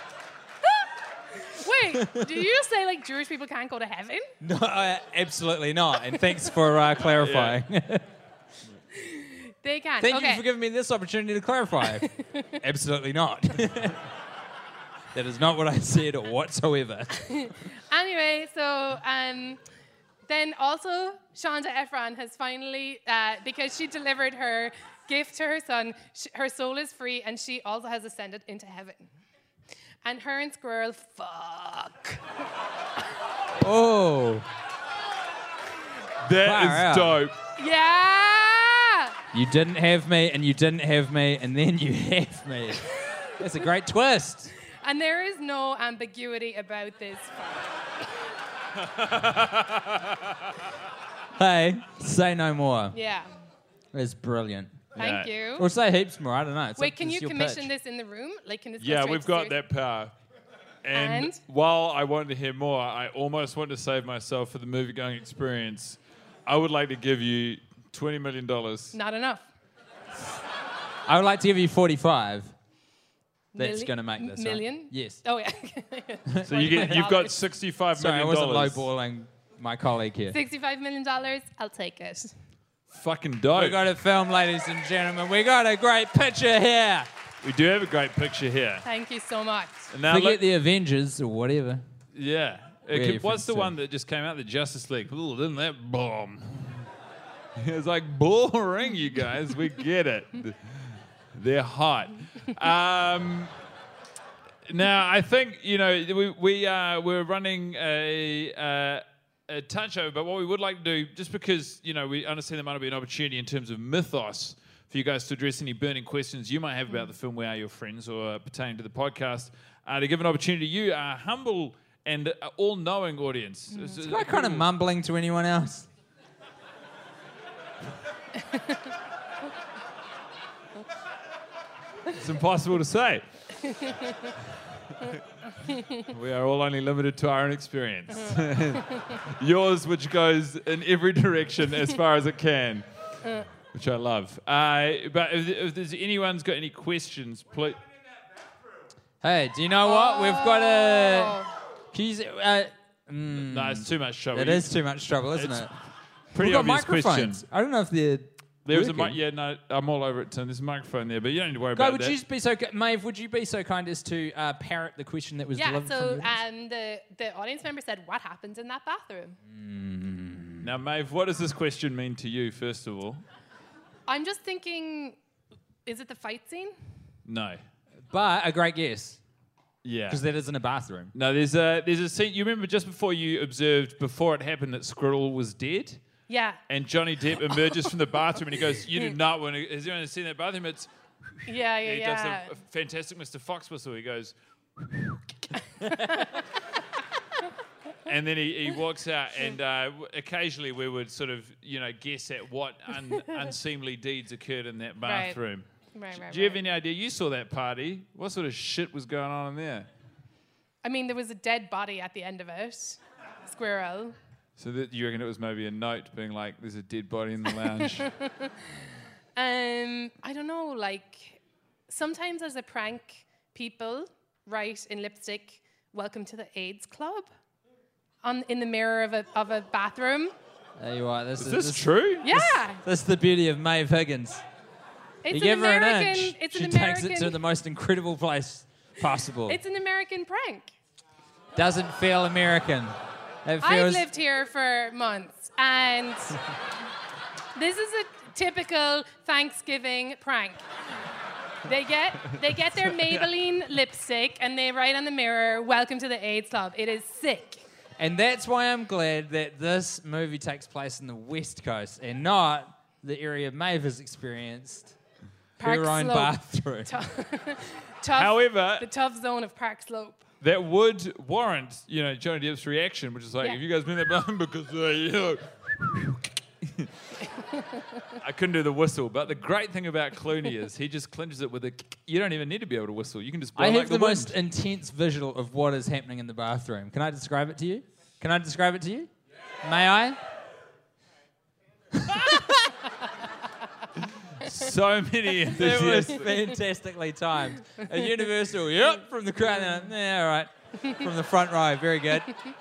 Wait, do you say like Jewish people can't go to heaven? No, uh, absolutely not. And thanks for uh, clarifying. They can. Thank okay. you for giving me this opportunity to clarify. Absolutely not. That is not what I said whatsoever. Anyway, so um, then also Shonda Efron has finally, uh, because she delivered her gift to her son, sh- her soul is free, and she also has ascended into heaven. And her and Squirrel, fuck. Oh. That Far is out. dope. Yeah! You didn't have me, and you didn't have me, and then you have me. That's a great twist. And there is no ambiguity about this. Hey, say no more. Yeah. That's brilliant. Thank Yeah. you. Or say heaps more. I don't know. It's Wait, up- can it's you your commission pitch. this in the room? Like, can this go Yeah, straight we've to got series? that power. And, And? while I want to hear more, I almost want to save myself for the movie-going experience. I would like to give you twenty million dollars. Not enough. I would like to give you forty-five. That's Milli- going to make this. right? Million? Yes. Oh, yeah. So you get, you've got sixty-five Sorry, I million wasn't dollars. lowballing my colleague here. sixty-five million dollars, I'll take it. Fucking dope. We got a film, ladies and gentlemen. We got a great picture here. We do have a great picture here. Thank you so much. And now Forget look, the Avengers or whatever. yeah. It Where are you could, what's from, the sir? one that just came out? The Justice League. Ooh, didn't that bomb? It's like boring, you guys. We get it. They're hot. Um, now, I think, you know, we, we, uh, we're running a, uh, a touch over, but what we would like to do, just because, you know, we understand there might be an opportunity in terms of mythos for you guys to address any burning questions you might have about the film We Are Your Friends or uh, pertaining to the podcast, uh, to give an opportunity to you, a humble and uh, all-knowing audience. It's, Is that kind of mumbling to anyone else? It's impossible to say. We are all only limited to our own experience. Yours, which goes in every direction as far as it can, which I love. Uh, but if, if there's anyone's got any questions, please. Hey, do you know what? We've got a... Can you, uh, mm, No, it's too much trouble. it is too much trouble, isn't It's it? Pretty We've got obvious question. microphones. I don't know if they're There's a working. mic. Yeah, no, I'm all over it, Tim. There's a microphone there, but you don't need to worry Guy, about would that. you be so, Maeve? Would you be so kind as to uh, parrot the question that was Yeah, delivered so from the audience? um, the, the audience member said, what happens in that bathroom? Now, Maeve, what does this question mean to you, first of all? I'm just thinking, is it the fight scene? No. But a great guess, Yeah. because that isn't a bathroom. No, there's a there's a scene. You remember just before you observed before it happened that Squirrel was dead, Yeah. and Johnny Depp emerges from the bathroom and he goes, "You did not want to." Has anyone seen that bathroom? It's Yeah, yeah, he yeah. does a, a fantastic Mister Fox whistle. He goes, and then he, he walks out. And uh, w- occasionally we would sort of you know guess at what un, unseemly deeds occurred in that Right. bathroom. Right, right, Do you have right. any idea? You saw that party. What sort of shit was going on in there? I mean, there was a dead body at the end of it. Squirrel. So that you reckon it was maybe a note being like, "There's a dead body in the lounge." Um, I don't know, like, sometimes as a prank, people write in lipstick, "Welcome to the AIDS Club," on in the mirror of a of a bathroom. There you are. This Is is, this true? Yeah, This is the beauty of Maeve Higgins. it's you an give her an American. inch, it's she an takes American. it to the most incredible place possible. It's an American prank. Doesn't feel American. It I've feels lived here for months, and this is a typical Thanksgiving prank. They get they get their Maybelline lipstick and they write on the mirror, "Welcome to the AIDS Club." It is sick. And that's why I'm glad that this movie takes place in the West Coast and not the area Maeve has experienced. Park her own Slope. bathroom. Tough, However- the tough zone of Park Slope. That would warrant, you know, Johnny Depp's reaction, which is like, Yeah. "Have you guys been in that bathroom?" Because, uh, you know, I couldn't do the whistle. But the great thing about Clooney is he just clinches it with a. You don't even need to be able to whistle. You can just blow I have like the, the, most wind. intense visual of what is happening in the bathroom. Can I describe it to you? Can I describe it to you? May I? So many It was enthusiasts. fantastically timed. A universal, yep, from the crowd. and, Yeah, all right. From the front row, very good.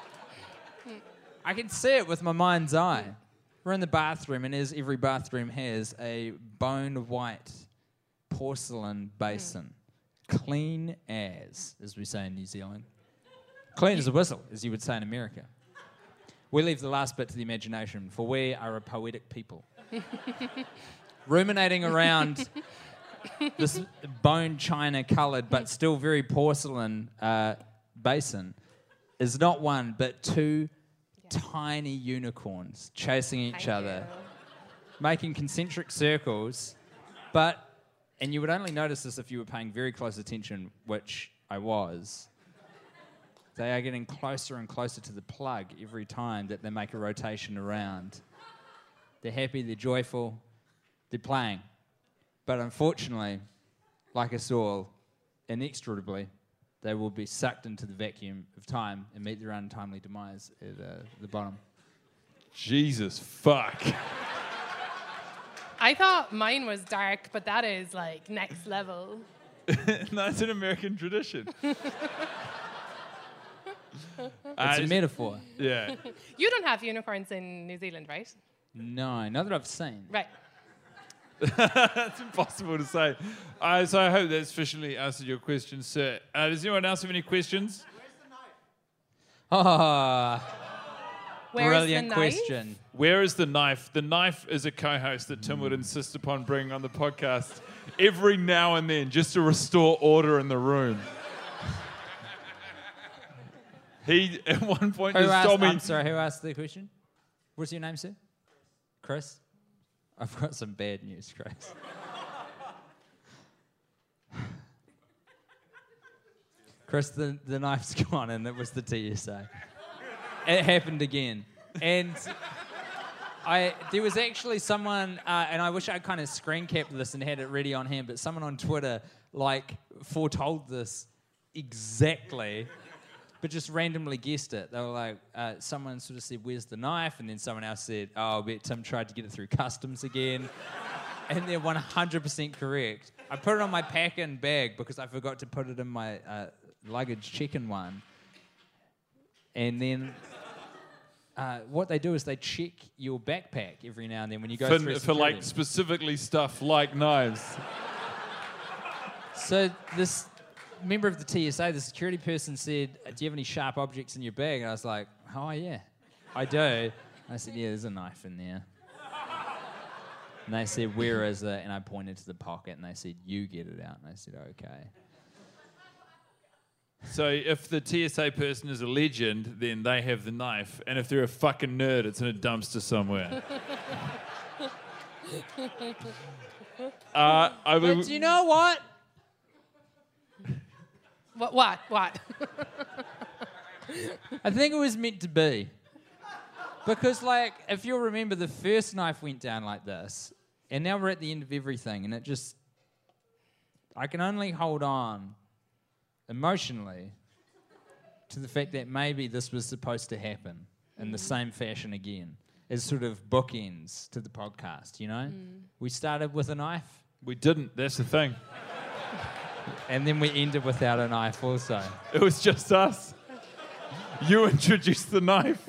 I can see it with my mind's eye. We're in the bathroom, and as every bathroom has, a bone white porcelain basin. Clean as, as we say in New Zealand. Clean as a whistle, as you would say in America. We leave the last bit to the imagination, for we are a poetic people. Ruminating around this bone china coloured but still very porcelain uh, basin is not one but two tiny unicorns chasing each Thank other, you. making concentric circles. But, and you would only notice this if you were paying very close attention, which I was. They are getting closer and closer to the plug every time that they make a rotation around. They're happy, they're joyful, they're playing. But unfortunately, like us all, inexorably, they will be sucked into the vacuum of time and meet their untimely demise at uh, the bottom. Jesus fuck. I thought mine was dark, but that is like next level. No, it's an American tradition. It's a metaphor. Yeah. You don't have unicorns in New Zealand, right? No, not that I've seen. Right. That's impossible to say. Uh, so I hope that's sufficiently answered your question, sir. Uh, does anyone else have any questions? Oh, Where's brilliant the knife? question. Where is the knife? The knife is a co-host that Tim would insist upon bringing on the podcast every now and then just to restore order in the room. He, at one point, Who just asked, told me... I'm sorry, who asked the question? What's your name, sir? Chris? I've got some bad news, Chris. Chris, the, the knife's gone, and it was the T S A. It happened again. And I there was actually someone, uh, and I wish I kind of screen capped this and had it ready on hand, but someone on Twitter, like, foretold this exactly, but just randomly guessed it. They were like, uh, someone sort of said, where's the knife? And then someone else said, oh, I bet Tim tried to get it through customs again. And they're one hundred percent correct. I put it on my pack-in bag because I forgot to put it in my uh, luggage check-in one. And then uh, what they do is they check your backpack every now and then when you go For, through for security. like, specifically stuff like knives. So this member of the T S A, the security person said, do you have any sharp objects in your bag? And I was like, oh, yeah, I do. I said, yeah, there's a knife in there. And they said, where is it? And I pointed to the pocket, and they said, you get it out. And I said, okay. So if the T S A person is a legend, then they have the knife. And if they're a fucking nerd, it's in a dumpster somewhere. uh, I But would, do you know what? What? What? What? I think it was meant to be. Because, like, if you'll remember, the first knife went down like this, and now we're at the end of everything, and it just... I can only hold on emotionally to the fact that maybe this was supposed to happen in the same fashion again, as sort of bookends to the podcast, you know? Mm. We started with a knife, we didn't. That's the thing. and then we ended without a knife also. It was just us. You introduced the knife.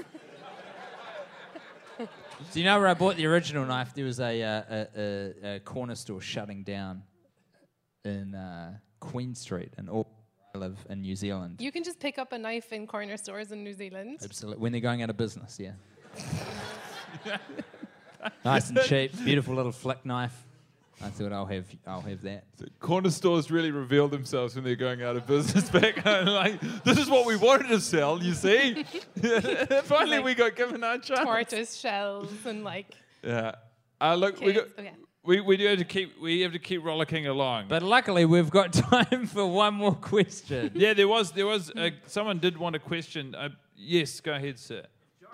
Do you know where I bought the original knife? There was a, uh, a, a, a corner store shutting down in uh, Queen Street in Auckland. I live in New Zealand. You can just pick up a knife in corner stores in New Zealand. Absolutely. When they're going out of business, yeah. Nice and cheap, beautiful little flick knife. I thought I'll have I'll have that. So corner stores really reveal themselves when they're going out of business back home. Like, this is what we wanted to sell, you see? Finally, Like we got given our chance. Tortoise shells and like Yeah. Uh, look, we, got, kids. Okay. we we do have to keep we have to keep rollicking along. But luckily, we've got time for one more question. yeah, there was there was uh, someone did want a question. Uh, yes, go ahead, sir.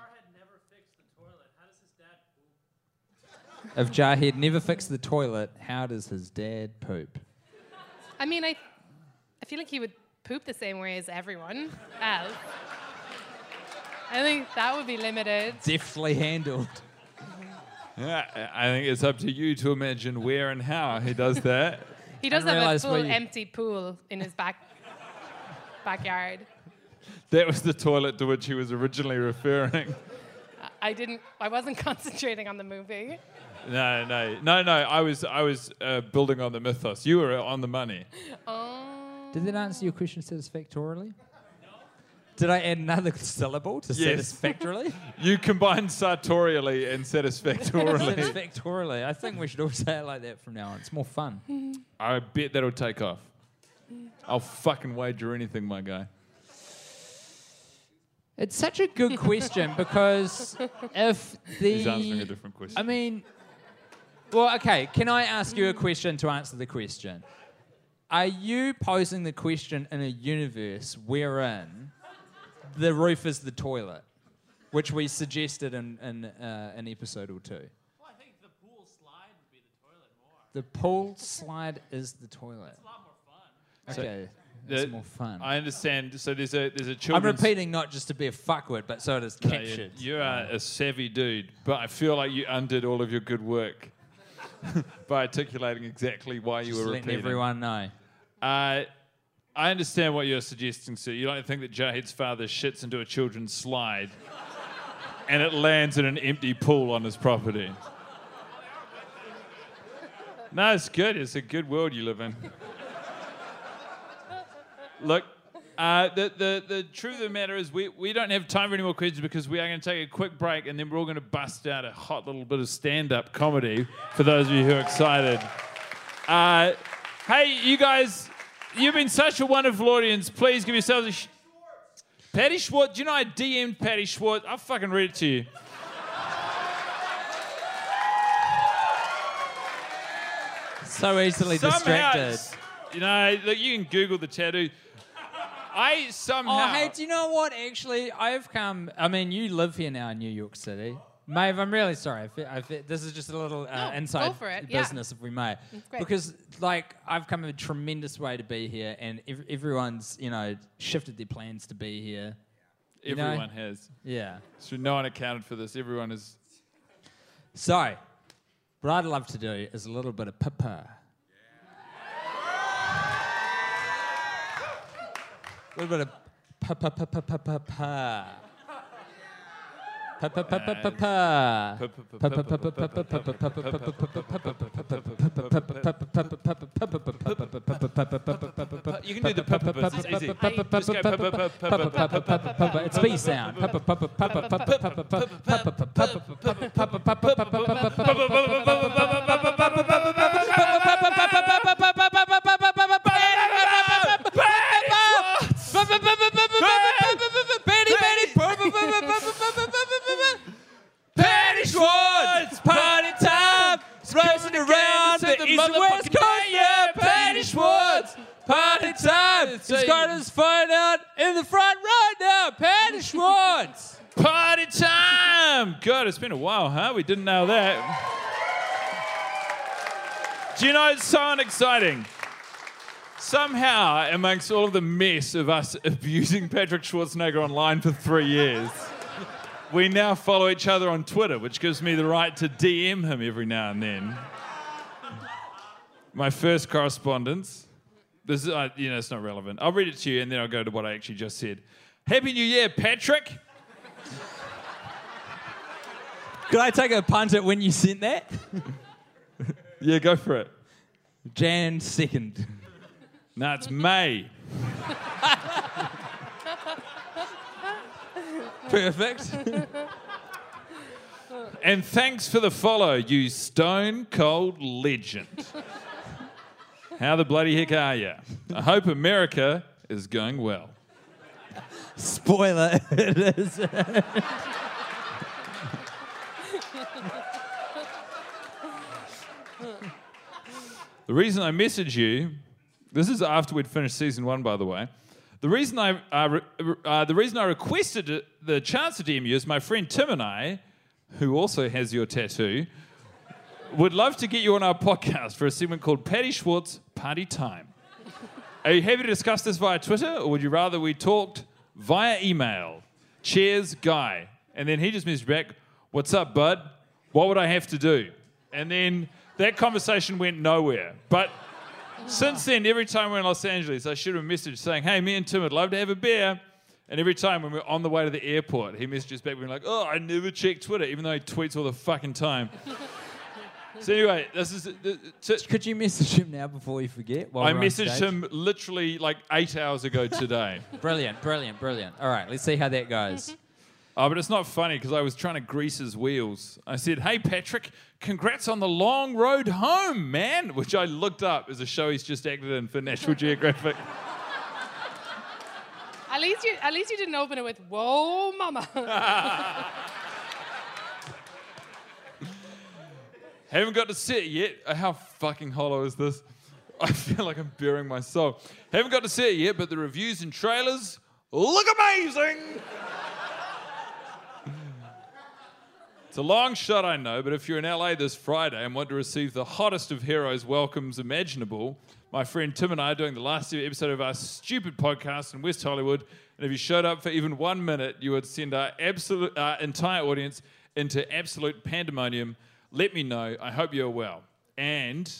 If Jarhead never fixed the toilet, how does his dad poop? I mean, I, I feel like he would poop the same way as everyone else. I think that would be limited. Deftly handled. Yeah, I think it's up to you to imagine where and how he does that. He does I have a realise full where you- empty pool in his back backyard. That was the toilet to which he was originally referring. I didn't. I wasn't concentrating on the movie. No, no, no, no. I was, I was uh, building on the mythos. You were on the money. Oh. Did that answer your question satisfactorily? Did I add another syllable to Yes. satisfactorily? You combined sartorially and satisfactorily. Satisfactorily. I think we should all say it like that from now on. It's more fun. I bet that'll take off. I'll fucking wager anything, my guy. It's such a good question because if the... He's answering a different question. I mean... Well, okay, can I ask you a question to answer the question? Are you posing the question in a universe wherein the roof is the toilet, which we suggested in, in uh, an episode or two? Well, I think the pool slide would be the toilet more. The pool slide is the toilet. It's a lot more fun. So Okay, the- that's more fun. I understand. So there's a there's a I'm children's. repeating not just to be a fuckwit, but so it is No, you- captured. you are a savvy dude, but I feel like you undid all of your good work by articulating exactly why you Just were letting repeating. everyone know. Uh, I understand what you're suggesting, sir. You don't think that Jahid's father shits into a children's slide and it lands in an empty pool on his property. No, it's good. It's a good world you live in. Look, Uh, the, the, the truth of the matter is we, we don't have time for any more questions because we are going to take a quick break and then we're all going to bust out a hot little bit of stand-up comedy for those of you who are excited. Uh, hey, you guys, you've been such a wonderful audience. Please give yourselves a... Sh- Patty Schwartz, do you know I D M'd Patty Schwartz? I'll fucking read it to you. So easily Somehow, distracted. it's- you know, look, you can Google the tattoo. I somehow... Oh, hey, do you know what? Actually, I've come... I mean, you live here now in New York City. Maeve, I'm really sorry. I fe- I fe- this is just a little uh, No, inside go for it, yeah. business, if we may. It's great. Because, like, I've come a tremendous way to be here, and ev- everyone's, you know, shifted their plans to be here. You know? Everyone has. Yeah. So no one accounted for this. Everyone is... So, what I'd love to do is a little bit of papa. A little bit of pa-pa-pa-pa-pa-pa-pa. Pa-pa-pa-pa-pa-pa. You can do the papa. It's easy. Just go papa. It's B sound. Patty Schwartz, party time, racing around the east and west coast, yeah, Patty Schwartz, party time. He's got his phone out in the front right now, Patty Schwartz. Party time! God, it's been a while, huh? We didn't know that. Do you know, it's so exciting. Somehow, amongst all of the mess of us abusing Patrick Schwarzenegger online for three years, we now follow each other on Twitter, which gives me the right to D M him every now and then. My first correspondence. This is, uh, you know, it's not relevant. I'll read it to you, and then I'll go to what I actually just said. Happy New Year, Patrick. Could I take a punt at when you sent that? Yeah, go for it. Jan second. No, it's May. Perfect. And thanks for the follow, you stone cold legend. How the bloody heck are you? I hope America is going well. Spoiler, it is. The reason I message you, this is after we'd finished season one, by the way. The reason I uh, re- uh, the reason I requested the chance to D M you is my friend Tim and I, who also has your tattoo, would love to get you on our podcast for a segment called Patty Schwartz Party Time. Are you happy to discuss this via Twitter, or would you rather we talked via email? Cheers, Guy. And then he just messaged back, "What's up, bud? What would I have to do?" And then that conversation went nowhere. But since then, every time we're in Los Angeles, I shoot him a message saying, "Hey, me and Tim would love to have a beer." And every time when we're on the way to the airport, he messages back being like, "Oh, I never check Twitter," even though he tweets all the fucking time. So anyway, this is... Uh, t- Could you message him now before you forget? while I we're on messaged stage? him literally like eight hours ago today. Brilliant, brilliant, brilliant. All right, let's see how that goes. Oh, but it's not funny because I was trying to grease his wheels. I said, "Hey, Patrick, congrats on the long road home, man," which I looked up as a show he's just acted in for National Geographic. At least you, at least you didn't open it with "Whoa, mama." Haven't got to see it yet. Uh, How fucking hollow is this? I feel like I'm burying my soul. Haven't got to see it yet, but the reviews and trailers look amazing. It's a long shot, I know, but if you're in L A this Friday and want to receive the hottest of heroes' welcomes imaginable, my friend Tim and I are doing the last episode of our stupid podcast in West Hollywood, and if you showed up for even one minute, you would send our absolute, our entire audience into absolute pandemonium. Let me know. I hope you're well. And...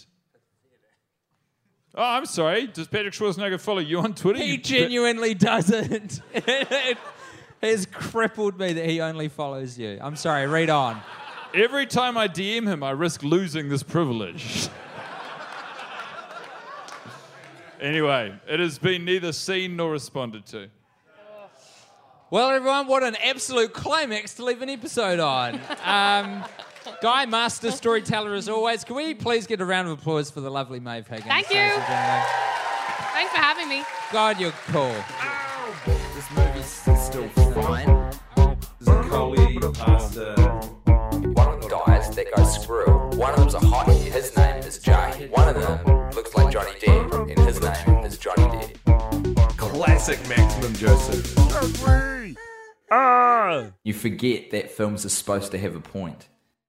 Oh, I'm sorry. Does Patrick Schwarzenegger follow you on Twitter? He You genuinely doesn't. It has crippled me that he only follows you. I'm sorry, read on. Every time I D M him, I risk losing this privilege. Anyway, it has been neither seen nor responded to. Well, everyone, what an absolute climax to leave an episode on. Um, Guy, master storyteller as always. Can we please get a round of applause for the lovely Maeve Higgins? Thank you. ladies and gentlemen? Thanks for having me. God, you're cool. This movie's still fine. Coley, pasta. One of them dies, that goes screw. One of them's a hottie, his name is Jay. One of them looks like Johnny Depp, and his name is Johnny Depp. Classic Maximum Joseph. You forget that films are supposed to have a point.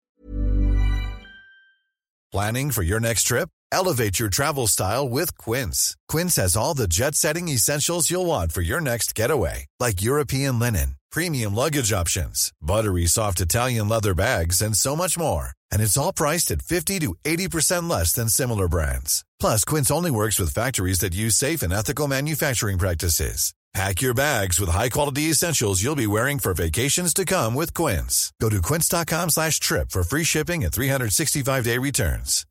Planning for your next trip? Elevate your travel style with Quince. Quince has all the jet-setting essentials you'll want for your next getaway, like European linen, premium luggage options, buttery soft Italian leather bags, and so much more. And it's all priced at fifty to eighty percent less than similar brands. Plus, Quince only works with factories that use safe and ethical manufacturing practices. Pack your bags with high-quality essentials you'll be wearing for vacations to come with Quince. Go to quince.com slash trip for free shipping and three sixty-five day returns.